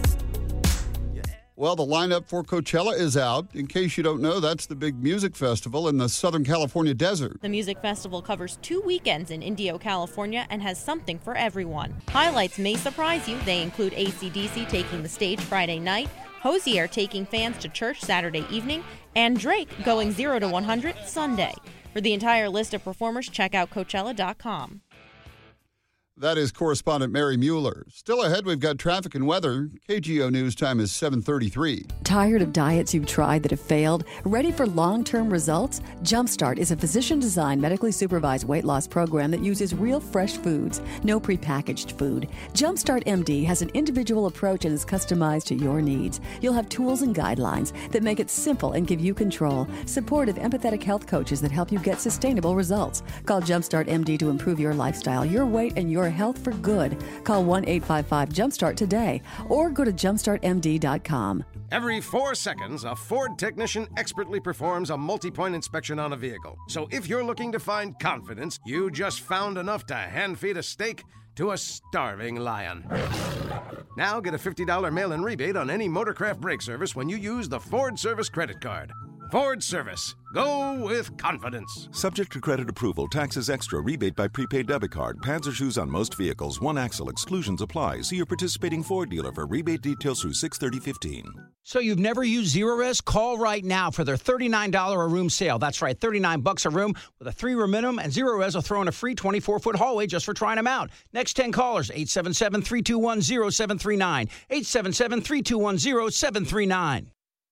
Well, the lineup for Coachella is out. In case you don't know, that's the big music festival in the Southern California desert. The music festival covers two weekends in Indio, California, and has something for everyone. Highlights may surprise you. They include A C D C taking the stage Friday night, Hozier taking fans to church Saturday evening, and Drake going zero to one hundred Sunday. For the entire list of performers, check out Coachella dot com. That is correspondent Mary Mueller. Still ahead, we've got traffic and weather. K G O News time is seven thirty-three. Tired of diets you've tried that have failed? Ready for long-term results? Jumpstart is a physician-designed, medically supervised weight loss program that uses real fresh foods, no prepackaged food. Jumpstart M D has an individual approach and is customized to your needs. You'll have tools and guidelines that make it simple and give you control. Supportive, empathetic health coaches that help you get sustainable results. Call Jumpstart M D to improve your lifestyle, your weight, and your your health for good. Call one eight five five jumpstart today or go to jumpstart m d dot com. Every four seconds, a Ford technician expertly performs a multi-point inspection on a vehicle. So if you're looking to find confidence, you just found enough to hand-feed a steak to a starving lion. Now get a fifty dollars mail-in rebate on any Motorcraft brake service when you use the Ford Service credit card. Ford Service. Go with confidence. Subject to credit approval, taxes extra, rebate by prepaid debit card, pads or shoes on most vehicles, one axle, exclusions apply. See your participating Ford dealer for rebate details through six thirty fifteen. So you've never used Zerorez? Call right now for their thirty-nine dollars a room sale. That's right, thirty-nine bucks a room with a three-room minimum, and Zerorez will throw in a free twenty-four foot hallway just for trying them out. Next ten callers, eight seven seven, three two one, zero seven three nine, eight seven seven, three two one, zero seven three nine.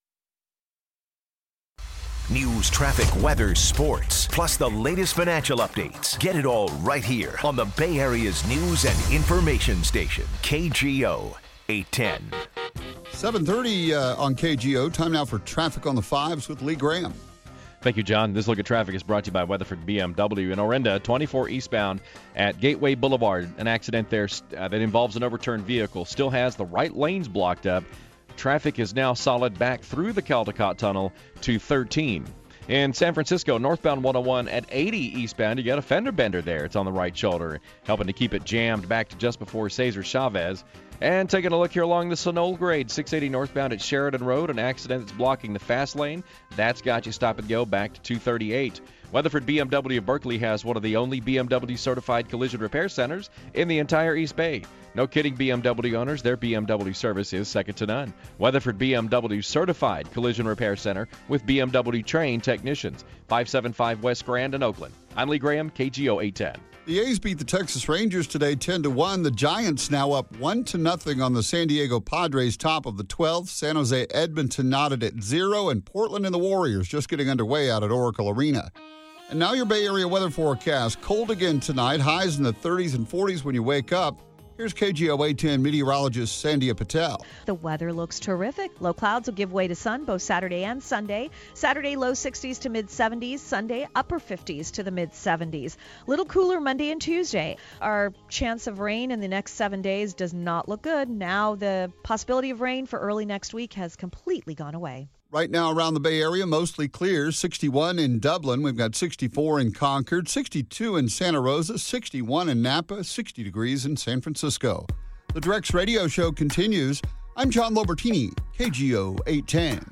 News, traffic, weather, sports, plus the latest financial updates. Get it all right here on the Bay Area's news and information station, K G O eight ten. seven thirty uh, on K G O. Time now for Traffic on the Fives with Lee Graham. Thank you, John. This look at traffic is brought to you by Weatherford B M W in Orinda, twenty-four eastbound at Gateway Boulevard. An accident there uh, that involves an overturned vehicle still has the right lanes blocked up. Traffic is now solid back through the Caldecott Tunnel to thirteen. In San Francisco, northbound one oh one at eighty eastbound, you got a fender bender there. It's on the right shoulder, helping to keep it jammed back to just before Cesar Chavez. And taking a look here along the Sonol grade, six eighty northbound at Sheridan Road, an accident that's blocking the fast lane. That's got you stop and go back to two thirty-eight. Weatherford B M W of Berkeley has one of the only B M W-certified collision repair centers in the entire East Bay. No kidding, B M W owners, their B M W service is second to none. Weatherford B M W-certified collision repair center with B M W-trained technicians. five seventy-five West Grand in Oakland. I'm Lee Graham, K G O eight ten. The A's beat the Texas Rangers today ten to one. The Giants now up one to nothing on the San Diego Padres, top of the twelfth. San Jose Edmonton knotted at zero, and Portland and the Warriors just getting underway out at Oracle Arena. And now your Bay Area weather forecast. Cold again tonight, highs in the thirties and forties when you wake up. Here's K G O eight ten meteorologist Sandhya Patel. The weather looks terrific. Low clouds will give way to sun both Saturday and Sunday. Saturday, low sixties to mid seventies. Sunday, upper fifties to the mid seventies. Little cooler Monday and Tuesday. Our chance of rain in the next seven days does not look good. Now the possibility of rain for early next week has completely gone away. Right now around the Bay Area, mostly clear. sixty-one in Dublin. We've got sixty-four in Concord, sixty-two in Santa Rosa, sixty-one in Napa, sixty degrees in San Francisco. The Drex Radio Show continues. I'm John Lobertini, K G O eight ten.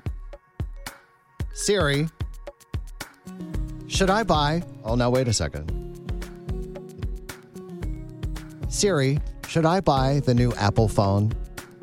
Siri, should I buy... Oh, now wait a second. Siri, should I buy the new Apple phone?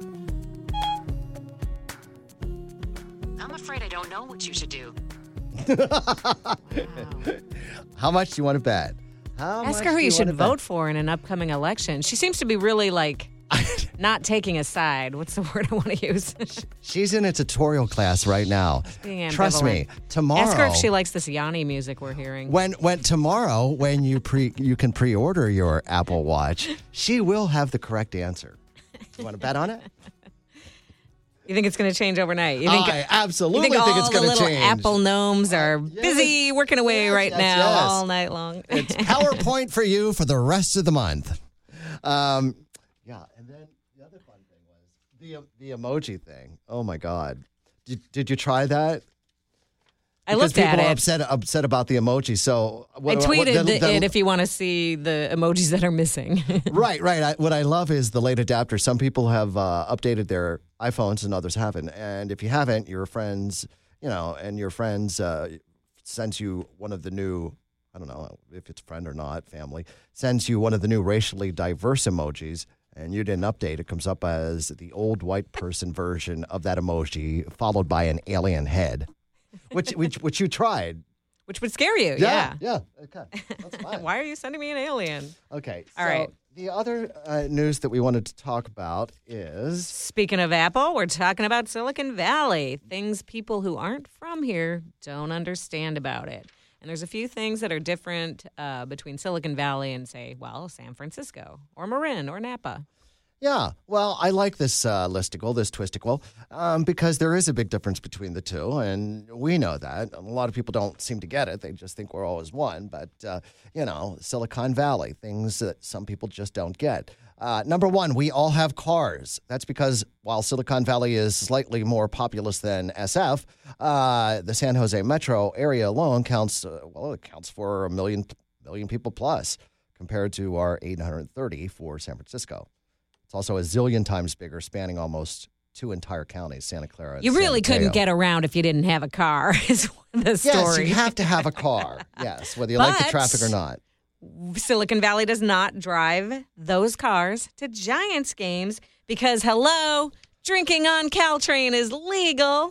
What you should do. Wow. How much do you want to bet? How Ask much her who do you you should want to vote bet? for in an upcoming election. She seems to be really like not taking a side. What's the word I want to use? She's in a tutorial class right now. Being Trust me, ambivalent. tomorrow. Ask her if she likes this Yanni music we're hearing. When when tomorrow when you pre you can pre-order your Apple Watch, she will have the correct answer. You want to bet on it? You think it's going to change overnight? You think, I absolutely you think, think all it's going to the little change. Apple gnomes are busy working away yes, right yes, now yes. all night long. It's PowerPoint for you for the rest of the month. Um, yeah, and then the other fun thing was the the emoji thing. Oh my God, did, did you try that? I Because looked at people are it. upset upset about the emoji. So what, I what- tweeted the- the- the- it if you want to see the emojis that are missing. Right, right. I, what I love is the late adapter. Some people have uh, updated their iPhones and others haven't. And if you haven't, your friends, you know, and your friends uh, sends you one of the new, I don't know if it's friend or not, family, sends you one of the new racially diverse emojis, and you didn't update, it comes up as the old white person version of that emoji, followed by an alien head, which which which you tried. Which would scare you, yeah. Yeah, yeah. Okay, that's fine. Why are you sending me an alien? Okay, All so right. the other uh, news that we wanted to talk about is... Speaking of Apple, we're talking about Silicon Valley. Things people who aren't from here don't understand about it. And there's a few things that are different uh, between Silicon Valley and, say, well, San Francisco or Marin or Napa. Yeah, well, I like this uh, listicle, this twisticle, um, because there is a big difference between the two, and we know that. A lot of people don't seem to get it. They just think we're always one, but, uh, you know, Silicon Valley, things that some people just don't get. Uh, number one, we all have cars. That's because while Silicon Valley is slightly more populous than S F, uh, the San Jose metro area alone counts, uh, well, it counts for a million, million people plus compared to our eight hundred thirty for San Francisco. It's also a zillion times bigger, spanning almost two entire counties, Santa Clara and You really San Mateo. couldn't get around if you didn't have a car, is the story. Yes, you have to have a car. Yes, whether you like the But- traffic or not. Silicon Valley does not drive those cars to Giants games because, hello, drinking on Caltrain is legal.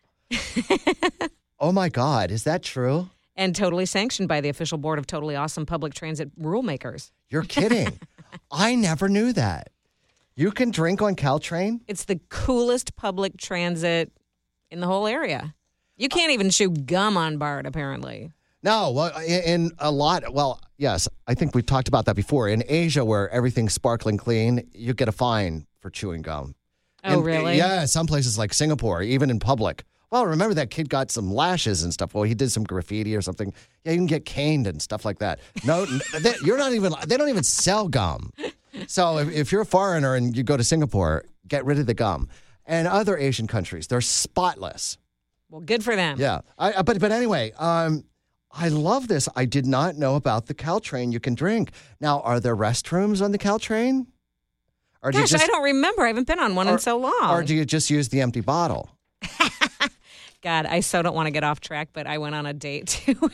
Oh, my God. Is that true? And totally sanctioned by the official board of Totally Awesome Public Transit Rule Makers. You're kidding. I never knew that. You can drink on Caltrain? It's the coolest public transit in the whole area. You can't even chew gum on BART, apparently. No, well, in, in a lot, well, yes, I think we talked about that before. In Asia, where everything's sparkling clean, you get a fine for chewing gum. Oh, In- really? Yeah, some places like Singapore, even in public. Well, remember that kid got some lashes and stuff. Well, he did some graffiti or something. Yeah, you can get caned and stuff like that. No, they, you're not even, they don't even sell gum. So if, if you're a foreigner and you go to Singapore, get rid of the gum. And other Asian countries, they're spotless. Well, good for them. Yeah. I, I- but, but anyway, um, I love this. I did not know about the Caltrain you can drink. Now, are there restrooms on the Caltrain? Or do you Gosh, just- I don't remember. I haven't been on one or- in so long. Or do you just use the empty bottle? God, I so don't want to get off track, but I went on a date to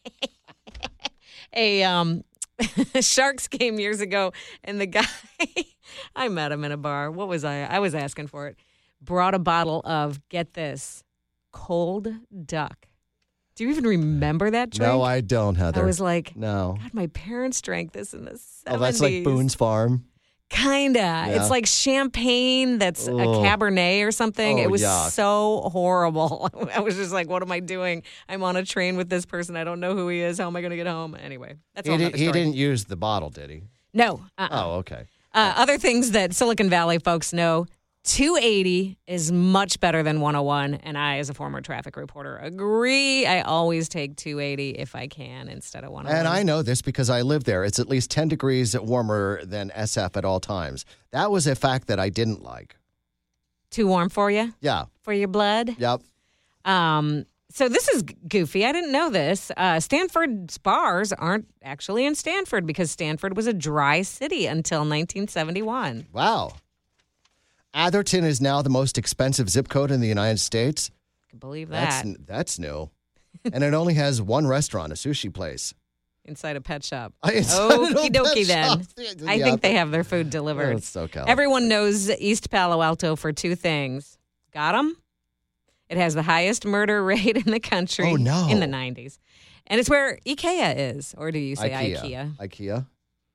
a um, Sharks game years ago, and the guy, I met him in a bar. What was I? I was asking for it. Brought a bottle of, get this, cold duck. Do you even remember that drink? No, I don't, Heather. I was like, no. God, my parents drank this in the seventies. Oh, that's like Boone's Farm. Kinda. Yeah. It's like champagne that's Ugh. a Cabernet or something. Oh, it was yuck. so horrible. I was just like, what am I doing? I'm on a train with this person. I don't know who he is. How am I going to get home? Anyway, that's He, all did, another he story. didn't use the bottle, did he? No. Uh-uh. Oh, okay. Uh, other things that Silicon Valley folks know, two eighty is much better than one oh one, and I, as a former traffic reporter, agree. I always take two eighty if I can instead of one oh one. And I know this because I live there. It's at least ten degrees warmer than S F at all times. That was a fact that I didn't like. Too warm for you? Yeah. For your blood? Yep. Um, so this is goofy. I didn't know this. Uh, Stanford's bars aren't actually in Stanford because Stanford was a dry city until nineteen seventy-one. Wow. Atherton is now the most expensive zip code in the United States. I can believe That's that. that's new. And it only has one restaurant, a sushi place. Inside a pet shop. Inside a Okie pet dokie shop. then. I Yeah. think they have their food delivered. Oh, it's so California. Everyone knows East Palo Alto for two things. Got them? It has the highest murder rate in the country. Oh, no. In the nineties. And it's where IKEA is. Or do you say IKEA. IKEA? IKEA.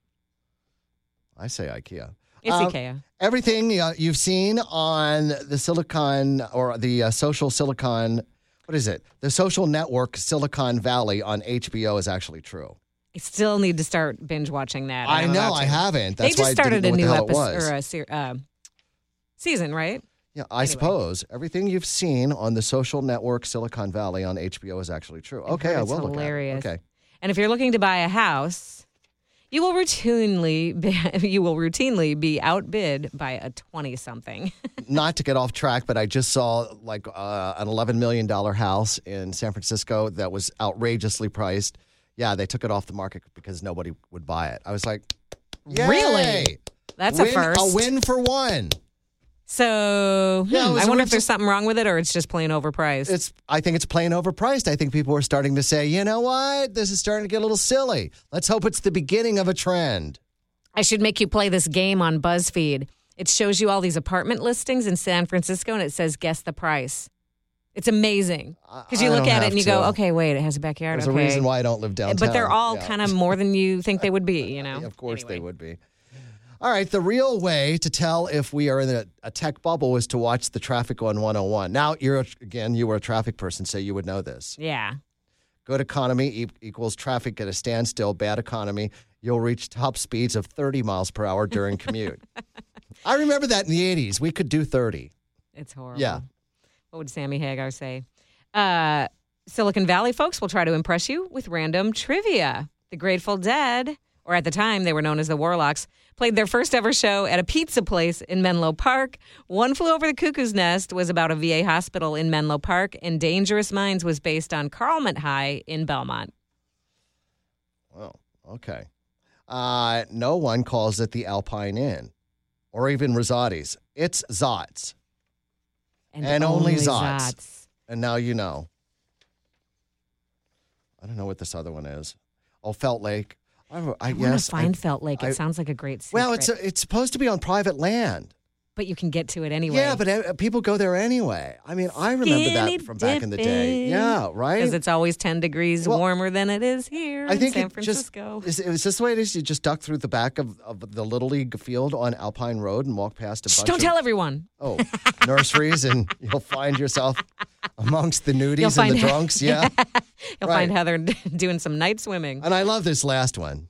I say IKEA. It's Um, IKEA. Everything uh, you've seen on the Silicon or the uh, social Silicon, what is it? The social network Silicon Valley on H B O is actually true. I still need to start binge watching that. I I'm know, about I to. haven't. They That's just why I started didn't a know new what the hell it episode was. or a se- uh, season, right? Yeah, I suppose everything you've seen on the social network Silicon Valley on H B O is actually true. I've Okay, heard I it's will look hilarious. at it. Okay. And if you're looking to buy a house, you will routinely be, you will routinely be outbid by a twenty-something. Not to get off track, but I just saw like uh, an eleven million dollars house in San Francisco that was outrageously priced. Yeah, they took it off the market because nobody would buy it. I was like, yay! Really? That's a Win- first. A win for one. So Yeah, it hmm, was I wonder if origi- there's something wrong with it, or it's just plain overpriced. It's. I think it's plain overpriced. I think people are starting to say, you know what? This is starting to get a little silly. Let's hope it's the beginning of a trend. I should make you play this game on BuzzFeed. It shows you all these apartment listings in San Francisco, and it says guess the price. It's amazing because you I look don't at it have and you to. go, okay, wait, it has a backyard. There's okay. a reason why I don't live downtown. But they're all Yeah. kind of more than you think they would be, you know? Of course they would be. All right, the real way to tell if we are in a, a tech bubble is to watch the traffic on one oh one. Now, you're a, again, you were a traffic person, so you would know this. Yeah. Good economy e- equals traffic at a standstill. Bad economy, you'll reach top speeds of thirty miles per hour during commute. I remember that in the eighties. We could do thirty. It's horrible. Yeah. What would Sammy Hagar say? Uh, Silicon Valley folks will try to impress you with random trivia. The Grateful Dead, or at the time they were known as the Warlocks, played their first ever show at a pizza place in Menlo Park. One Flew Over the Cuckoo's Nest was about a V A hospital in Menlo Park, and Dangerous Minds was based on Carlmont High in Belmont. Well, okay. Uh, no one calls it the Alpine Inn or even Rosati's. It's Zot's. And, and only, only Zot's. Zot's. And now you know. I don't know what this other one is. Oh, Felt Lake. I, I, I want yes, to find I, Felt Lake. It I, sounds like a great secret. Well, it's a, it's supposed to be on private land. But you can get to it anyway. Yeah, but uh, people go there anyway. I mean, I remember Skinny that from back in the day. Yeah, right? Because it's always ten degrees Well, warmer than it is here I think in San it Francisco. just, is, is this the way it is? You just duck through the back of, of the Little League field on Alpine Road and walk past a Shh, bunch don't of tell everyone. oh, nurseries, and you'll find yourself amongst the You'll nudies and find the drunks. Yeah. You'll Right. find Heather doing some night swimming. And I love this last one.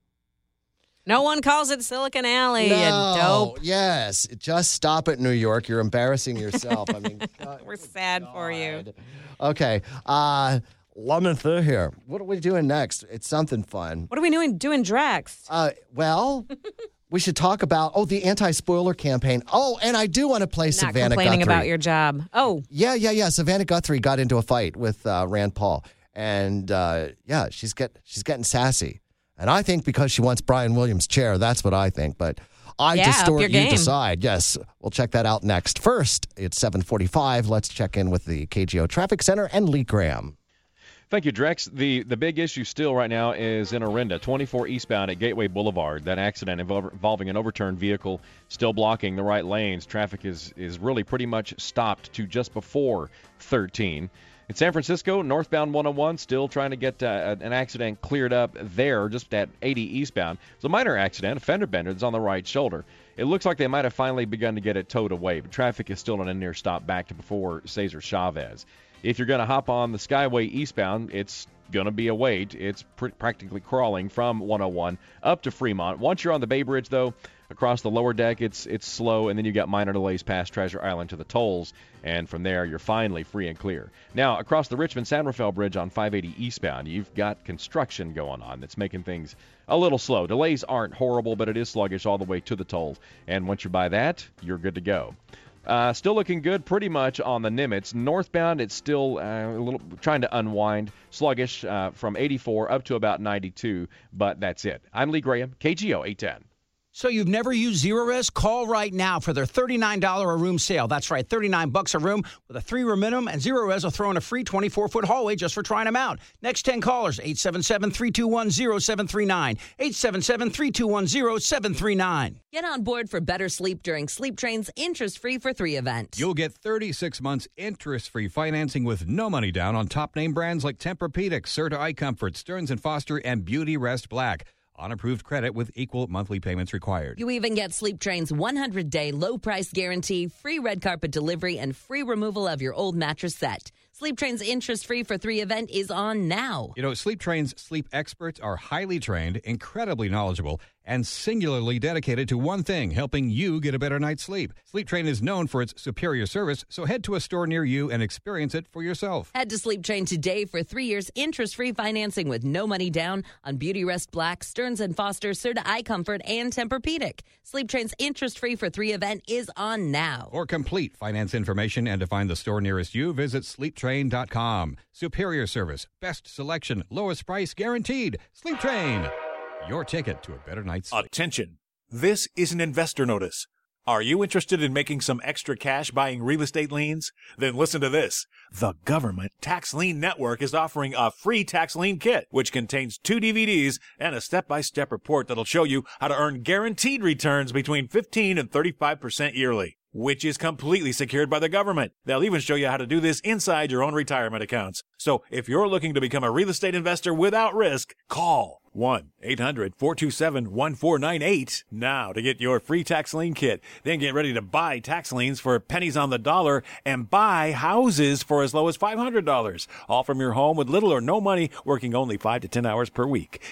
No one calls it Silicon Alley, no, you dope. Yes. Just stop it, New York. You're embarrassing yourself. I mean, God. We're sad for you. Okay. Uh, let me through here. What are we doing next? It's something fun. What are we doing doing Drax? Uh, well, we should talk about, oh, the anti-spoiler campaign. Oh, and I do want to play Not Savannah complaining Guthrie. about your job. Oh. Yeah, yeah, yeah. Savannah Guthrie got into a fight with uh, Rand Paul. And, uh, yeah, she's get she's getting sassy. And I think because she wants Brian Williams' chair, that's what I think. But I Yeah, up distort, your you game. decide. Yes, we'll check that out next. First, it's seven forty-five. Let's check in with the K G O Traffic Center and Lee Graham. Thank you, Drex. The the big issue still right now is in Orinda, twenty-four eastbound at Gateway Boulevard. That accident involv- involving an overturned vehicle still blocking the right lanes. Traffic is, is really pretty much stopped to just before thirteen. In San Francisco, northbound one oh one, still trying to get uh, an accident cleared up there, just at eighty eastbound. It's a minor accident, a fender bender that's on the right shoulder. It looks like they might have finally begun to get it towed away, but traffic is still on a near stop back to before Cesar Chavez. If you're going to hop on the Skyway eastbound, it's going to be a wait. It's pr- practically crawling from one oh one up to Fremont. Once you're on the Bay Bridge, though, across the lower deck, it's it's slow, and then you got minor delays past Treasure Island to the tolls, and from there, you're finally free and clear. Now, across the Richmond-San Rafael Bridge on five eighty eastbound, you've got construction going on that's making things a little slow. Delays aren't horrible, but it is sluggish all the way to the tolls, and once you're by that, you're good to go. Uh, still looking good pretty much on the Nimitz. Northbound, it's still uh, a little trying to unwind. Sluggish uh, from eighty-four up to about ninety-two, but that's it. I'm Lee Graham, K G O eight ten. So you've never used Zerorez? Call right now for their thirty-nine dollars a room sale. That's right, thirty-nine bucks a room with a three-room minimum, and Zerorez will throw in a free twenty-four foot hallway just for trying them out. Next ten callers, eight seven seven, three two one, zero seven three nine, eight seven seven, three two one, zero seven three nine. Get on board for better sleep during Sleep Train's interest-free for three event. You'll get thirty-six months interest-free financing with no money down on top-name brands like Tempur-Pedic, Serta Eye Comfort, Stearns and Foster, and Beauty Rest Black. On approved credit with equal monthly payments required. You even get Sleep Train's one hundred day low-price guarantee, free red carpet delivery, and free removal of your old mattress set. Sleep Train's interest-free for three event is on now. You know, Sleep Train's sleep experts are highly trained, incredibly knowledgeable, and singularly dedicated to one thing, helping you get a better night's sleep. Sleep Train is known for its superior service, so head to a store near you and experience it for yourself. Head to Sleep Train today for three years interest-free financing with no money down on Beauty Rest Black, Stearns and Foster, Serta Eye Comfort, and Tempur-Pedic. Sleep Train's interest-free for three event is on now. For complete finance information and to find the store nearest you, visit sleep train dot com. Superior service, best selection, lowest price guaranteed. Sleep Train, your ticket to a better night's sleep. Attention. This is an investor notice. Are you interested in making some extra cash buying real estate liens? Then listen to this. The Government Tax Lien Network is offering a free tax lien kit, which contains two D V Ds and a step-by-step report that'll show you how to earn guaranteed returns between fifteen and thirty-five percent yearly, which is completely secured by the government. They'll even show you how to do this inside your own retirement accounts. So if you're looking to become a real estate investor without risk, call one eight hundred, four two seven, one four nine eight now to get your free tax lien kit. Then get ready to buy tax liens for pennies on the dollar and buy houses for as low as five hundred dollars. All from your home with little or no money, working only five to ten hours per week. Call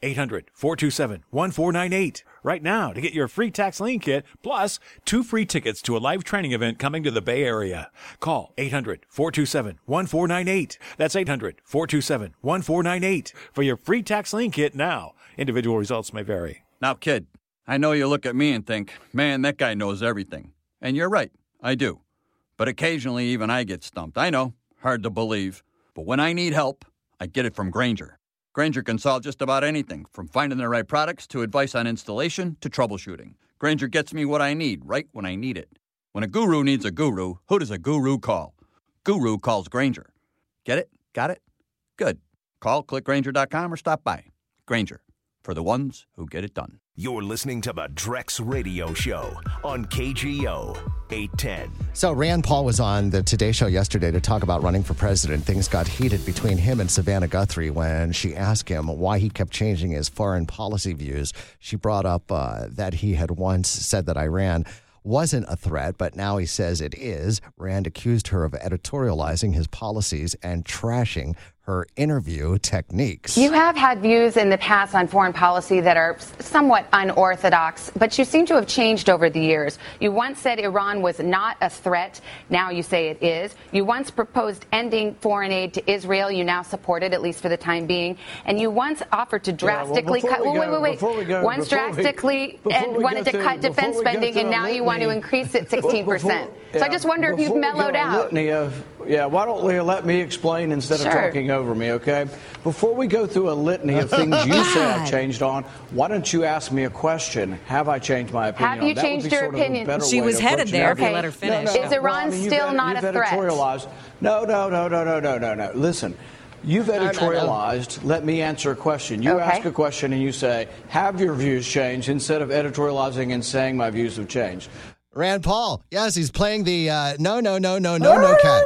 eight hundred, four two seven, one four nine eight. Right now to get your free tax lien kit plus two free tickets to a live training event coming to the Bay Area. Call eight hundred, four two seven, one four nine eight. That's eight hundred, four two seven, one four nine eight for your free tax lien kit now. Individual results may vary. Now, kid, I know you look at me and think, man, that guy knows everything. And you're right, I do. But occasionally even I get stumped. I know, hard to believe. But when I need help, I get it from Grainger. Grainger can solve just about anything, from finding the right products to advice on installation to troubleshooting. Grainger gets me what I need right when I need it. When a guru needs a guru, who does a guru call? Guru calls Grainger. Get it? Got it? Good. Call click grainger dot com or stop by. Grainger, for the ones who get it done. You're listening to the Drex Radio Show on K G O eight ten. So Rand Paul was on the Today Show yesterday to talk about running for president. Things got heated between him and Savannah Guthrie when she asked him why he kept changing his foreign policy views. She brought up uh, that he had once said that Iran wasn't a threat, but now he says it is. Rand accused her of editorializing his policies and trashing her interview techniques. You have had views in the past on foreign policy that are somewhat unorthodox, but you seem to have changed over the years. You once said Iran was not a threat. Now you say it is. You once proposed ending foreign aid to Israel. You now support it, at least for the time being. And you once offered to drastically yeah, well, cut. Go, wait, wait, wait. Go, once drastically we, and wanted to, to cut defense spending, and now litany, you want to increase it sixteen percent. Yeah, so I just wonder if you've mellowed out. Of, yeah, why don't you let me explain instead sure. of talking over me, okay? Before we go through a litany of things you say I've changed on, why don't you ask me a question? Have I changed my opinion? Have you that changed your opinion? She was headed there if you let her finish. No, no, Is Iran well, I mean, still not you've a threat? Editorialized. No, no, no, no, no, no, no, no. Listen. You've editorialized. No, no, no. Let me answer a question. You okay. ask a question and you say, have your views changed, instead of editorializing and saying my views have changed. Rand Paul. Yes, he's playing the uh, no, no, no, no, no, no cat.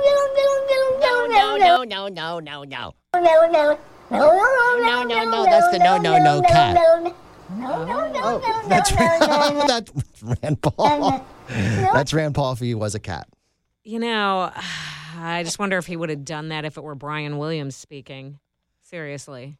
No, no, no, no, no, no, no. No, no, no. No, no, no, that's the no, no, no cat. No, no, no, oh, that's, no, that's Rand Paul. That's Rand Paul if he was a cat. You know, I just wonder if he would have done that if it were Brian Williams speaking. Seriously.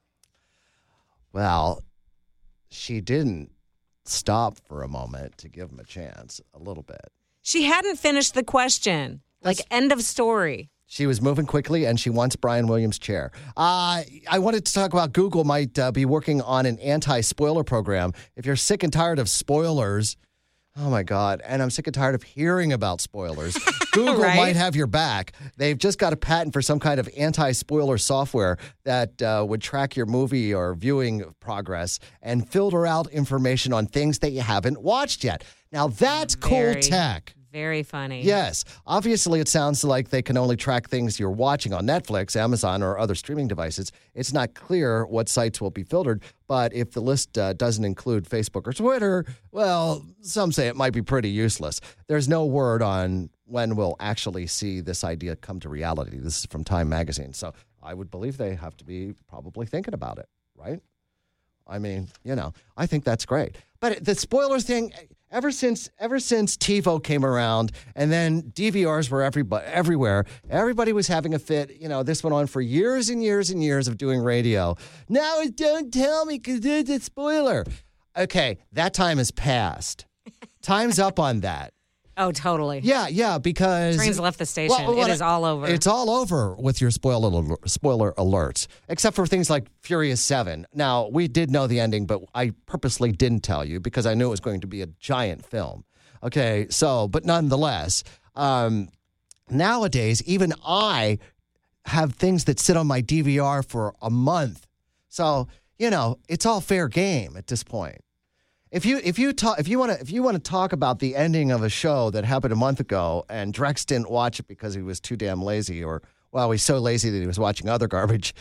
Well, she didn't stop for a moment to give him a chance, a little bit. She hadn't finished the question. Like, That's, end of story. She was moving quickly, and she wants Brian Williams' chair. Uh, I wanted to talk about Google might uh, be working on an anti-spoiler program. If you're sick and tired of spoilers, oh, my God, and I'm sick and tired of hearing about spoilers, Google right? might have your back. They've just got a patent for some kind of anti-spoiler software that uh, would track your movie or viewing progress and filter out information on things that you haven't watched yet. Now, that's Very. cool tech. Very funny. Yes. Obviously, it sounds like they can only track things you're watching on Netflix, Amazon, or other streaming devices. It's not clear what sites will be filtered, but if the list uh, doesn't include Facebook or Twitter, well, some say it might be pretty useless. There's no word on when we'll actually see this idea come to reality. This is from Time Magazine, so I would believe they have to be probably thinking about it, right? I mean, you know, I think that's great. But the spoiler thing... Ever since ever since TiVo came around, and then D V Rs were everybody, everywhere, everybody was having a fit. You know, this went on for years and years and years of doing radio. Now, don't tell me because there's a spoiler. Okay, that time has passed. Time's up on that. Oh, totally. Yeah, yeah, because... Train's left the station. Well, well, it is all over. It's all over with your spoiler spoiler alerts, except for things like Furious seven. Now, we did know the ending, but I purposely didn't tell you because I knew it was going to be a giant film. Okay, so, but nonetheless, um, nowadays, even I have things that sit on my D V R for a month. So, you know, it's all fair game at this point. If you if you talk if you want to if you want to talk about the ending of a show that happened a month ago and Drex didn't watch it because he was too damn lazy, or well, he's so lazy that he was watching other garbage,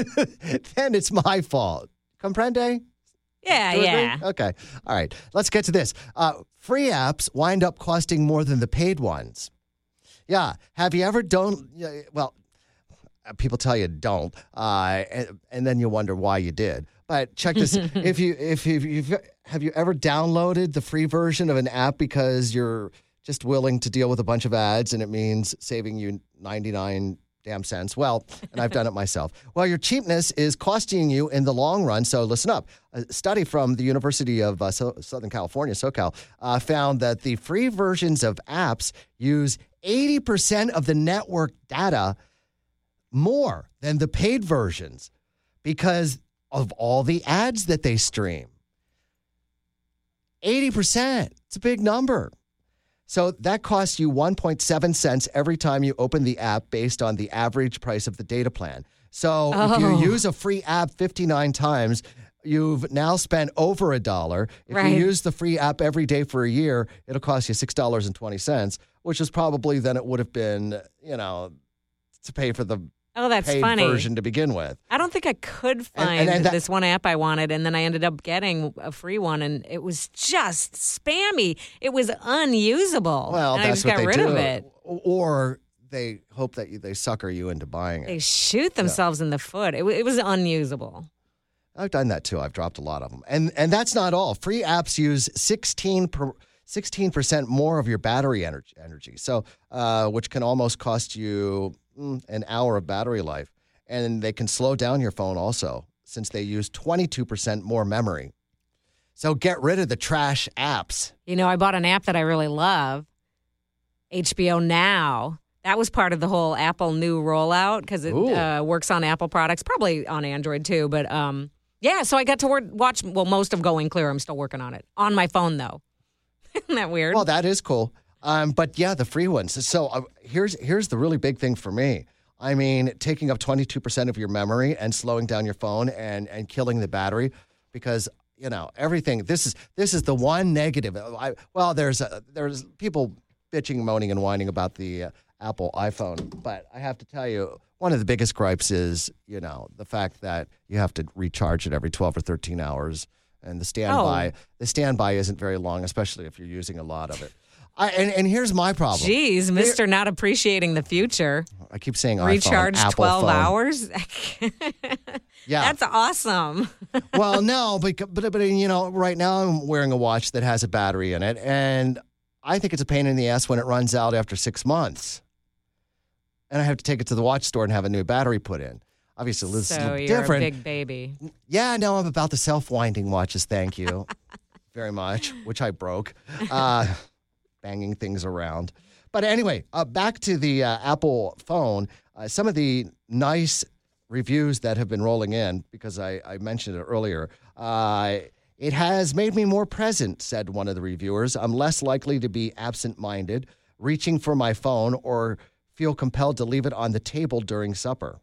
then it's my fault. Comprende? Yeah, yeah. Okay. All right. Let's get to this. Uh, free apps wind up costing more than the paid ones. Yeah. Have you ever don't? Well, people tell you don't, uh, and, and then you wonder why you did. But check this. if you if you you've, have you ever downloaded the free version of an app because you're just willing to deal with a bunch of ads and it means saving you ninety-nine damn sense. Well, and I've done it myself. Well, your cheapness is costing you in the long run. So listen up. A study from the University of uh, so- Southern California, SoCal, uh, found that the free versions of apps use eighty percent of the network data more than the paid versions because of all the ads that they stream. eighty percent. It's a big number. So that costs you one point seven cents every time you open the app based on the average price of the data plan. So Oh. if you use a free app fifty-nine times, you've now spent over a dollar. If Right. you use the free app every day for a year, it'll cost you six dollars and twenty cents, which is probably then it would have been, you know, to pay for the Oh, that's paid funny. version to begin with. I don't think I could And- find and- and that- this one app I wanted, and then I ended up getting a free one, and it was just spammy. It was unusable. Well, and I that's just what got they rid do. of it. Or they hope that you, they sucker you into buying it. They shoot themselves in the foot. It, wa- it was unusable. I've done that too. I've dropped a lot of them. And and that's not all. Free apps use sixteen per, sixteen percent more of your battery energy, energy. So, uh, which can almost cost you mm, an hour of battery life. And they can slow down your phone also, since they use twenty-two percent more memory. So get rid of the trash apps. You know, I bought an app that I really love, H B O Now. That was part of the whole Apple new rollout because it Ooh. uh, works on Apple products, probably on Android too. But um, yeah, so I got to work, watch, well, most of Going Clear. I'm still working on it. On my phone, though. Isn't that weird? Well, that is cool. Um, but yeah, the free ones. So uh, here's here's the really big thing for me. I mean, taking up twenty-two percent of your memory and slowing down your phone and, and killing the battery because, you know, everything. This is this is the one negative. I, well, there's a, there's people bitching, moaning, and whining about the uh, Apple iPhone. But I have to tell you, one of the biggest gripes is, you know, the fact that you have to recharge it every twelve or thirteen hours. And the standby, Oh. the standby isn't very long, especially if you're using a lot of it. I, and, and here's my problem. Jeez, Mister Not appreciating the future. I keep saying Recharge iPhone, Apple twelve phone. hours? Yeah. That's awesome. Well, no, but, but but you know, right now I'm wearing a watch that has a battery in it, and I think it's a pain in the ass when it runs out after six months, and I have to take it to the watch store and have a new battery put in. Obviously, this is a So little you're different. a big baby. Yeah, no, I'm about the self-winding watches. Thank you very much, which I broke, uh, banging things around. But anyway, uh, back to the uh, Apple phone. Uh, some of the nice reviews that have been rolling in, because I, I mentioned it earlier. Uh, it has made me more present, said one of the reviewers. I'm less likely to be absent-minded, reaching for my phone, or feel compelled to leave it on the table during supper.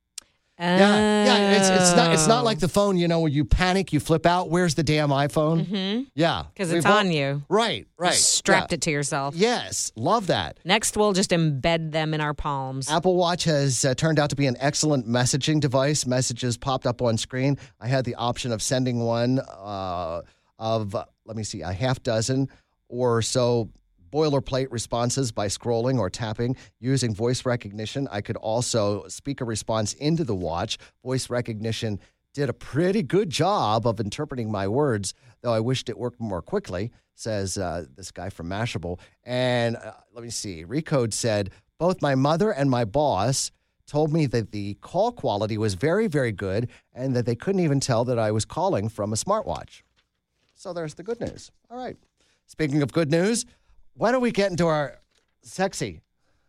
Yeah, yeah. It's it's not it's not like the phone. You know, when you panic, you flip out. Where's the damn iPhone? Mm-hmm. Yeah, Because We've it's all- on you. Right, right. You strapped yeah. it to yourself. Yes, love that. Next, we'll just embed them in our palms. Apple Watch has uh, turned out to be an excellent messaging device. Messages popped up on screen. I had the option of sending one uh, of, uh, let me see, a half dozen or so boilerplate responses by scrolling or tapping. Using voice recognition, I could also speak a response into the watch. Voice recognition did a pretty good job of interpreting my words, though I wished it worked more quickly, says uh, this guy from Mashable. And uh, let me see, Recode said, both my mother and my boss told me that the call quality was very, very good and that they couldn't even tell that I was calling from a smartwatch. So there's the good news. All right. Speaking of good news, why don't we get into our sexy?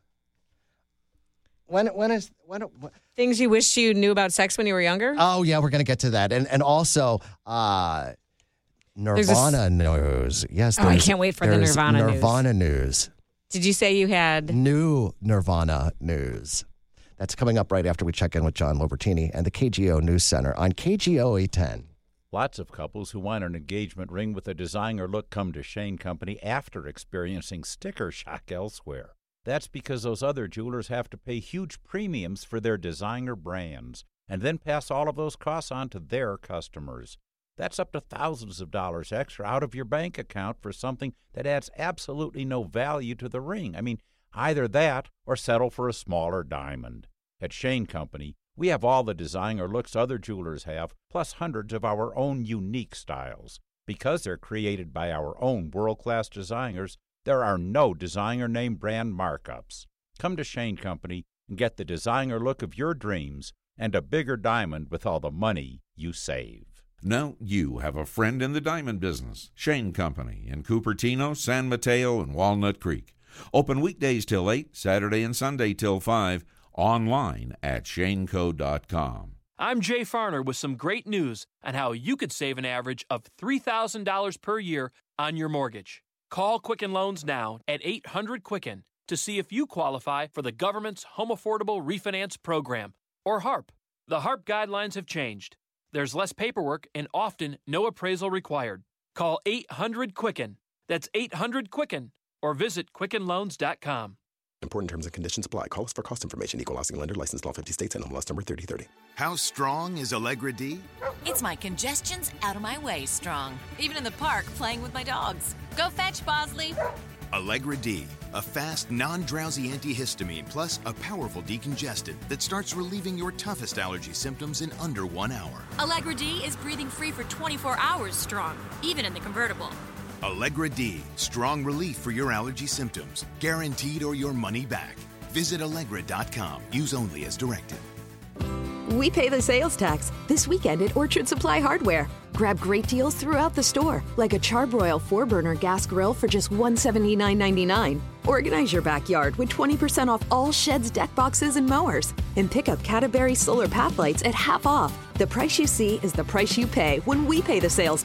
When when is when? when Things you wish you knew about sex when you were younger? oh yeah, we're gonna get to that, and and also uh, There's a s- Nirvana news. Yes, Oh, I there's- can't wait for the there's Nirvana news. Nirvana news. Did you say you had? New Nirvana news. That's coming up right after we check in with John Lobertini and the K G O News Center on K G O eight ten. Lots of couples who want an engagement ring with a designer look come to Shane Company after experiencing sticker shock elsewhere. That's because those other jewelers have to pay huge premiums for their designer brands and then pass all of those costs on to their customers. That's up to thousands of dollars extra out of your bank account for something that adds absolutely no value to the ring. I mean, either that or settle for a smaller diamond. At Shane Company, we have all the designer looks other jewelers have, plus hundreds of our own unique styles. Because they're created by our own world-class designers, there are no designer name brand markups. Come to Shane Company and get the designer look of your dreams and a bigger diamond with all the money you save. Now you have a friend in the diamond business. Shane Company in Cupertino, San Mateo, and Walnut Creek. Open weekdays till eight, Saturday and Sunday till five. Online at shane co dot com. I'm Jay Farner with some great news on how you could save an average of three thousand dollars per year on your mortgage. Call Quicken Loans now at eight hundred Quicken to see if you qualify for the government's Home Affordable Refinance Program, or HARP. The HARP guidelines have changed. There's less paperwork and often no appraisal required. Call eight hundred Quicken. That's eight hundred Quicken, or visit quicken loans dot com. Important terms and conditions apply. Call us for cost information. Equal housing lender. Licensed in all fifty states and N M L S number thirty thirty. How strong is Allegra D? It's my congestion's out of my way strong. Even in the park, playing with my dogs. Go fetch, Bosley. Allegra D, a fast, non-drowsy antihistamine plus a powerful decongestant that starts relieving your toughest allergy symptoms in under one hour. Allegra D is breathing free for twenty-four hours strong, even in the convertible. Allegra D, strong relief for your allergy symptoms, guaranteed or your money back. Visit Allegra dot com. Use only as directed. We pay the sales tax this weekend at Orchard Supply Hardware. Grab great deals throughout the store, like a Charbroil four-burner gas grill for just one hundred seventy-nine ninety-nine. Organize your backyard with twenty percent off all sheds, deck boxes, and mowers. And pick up Cataberry solar path lights at half off. The price you see is the price you pay when we pay the sales tax.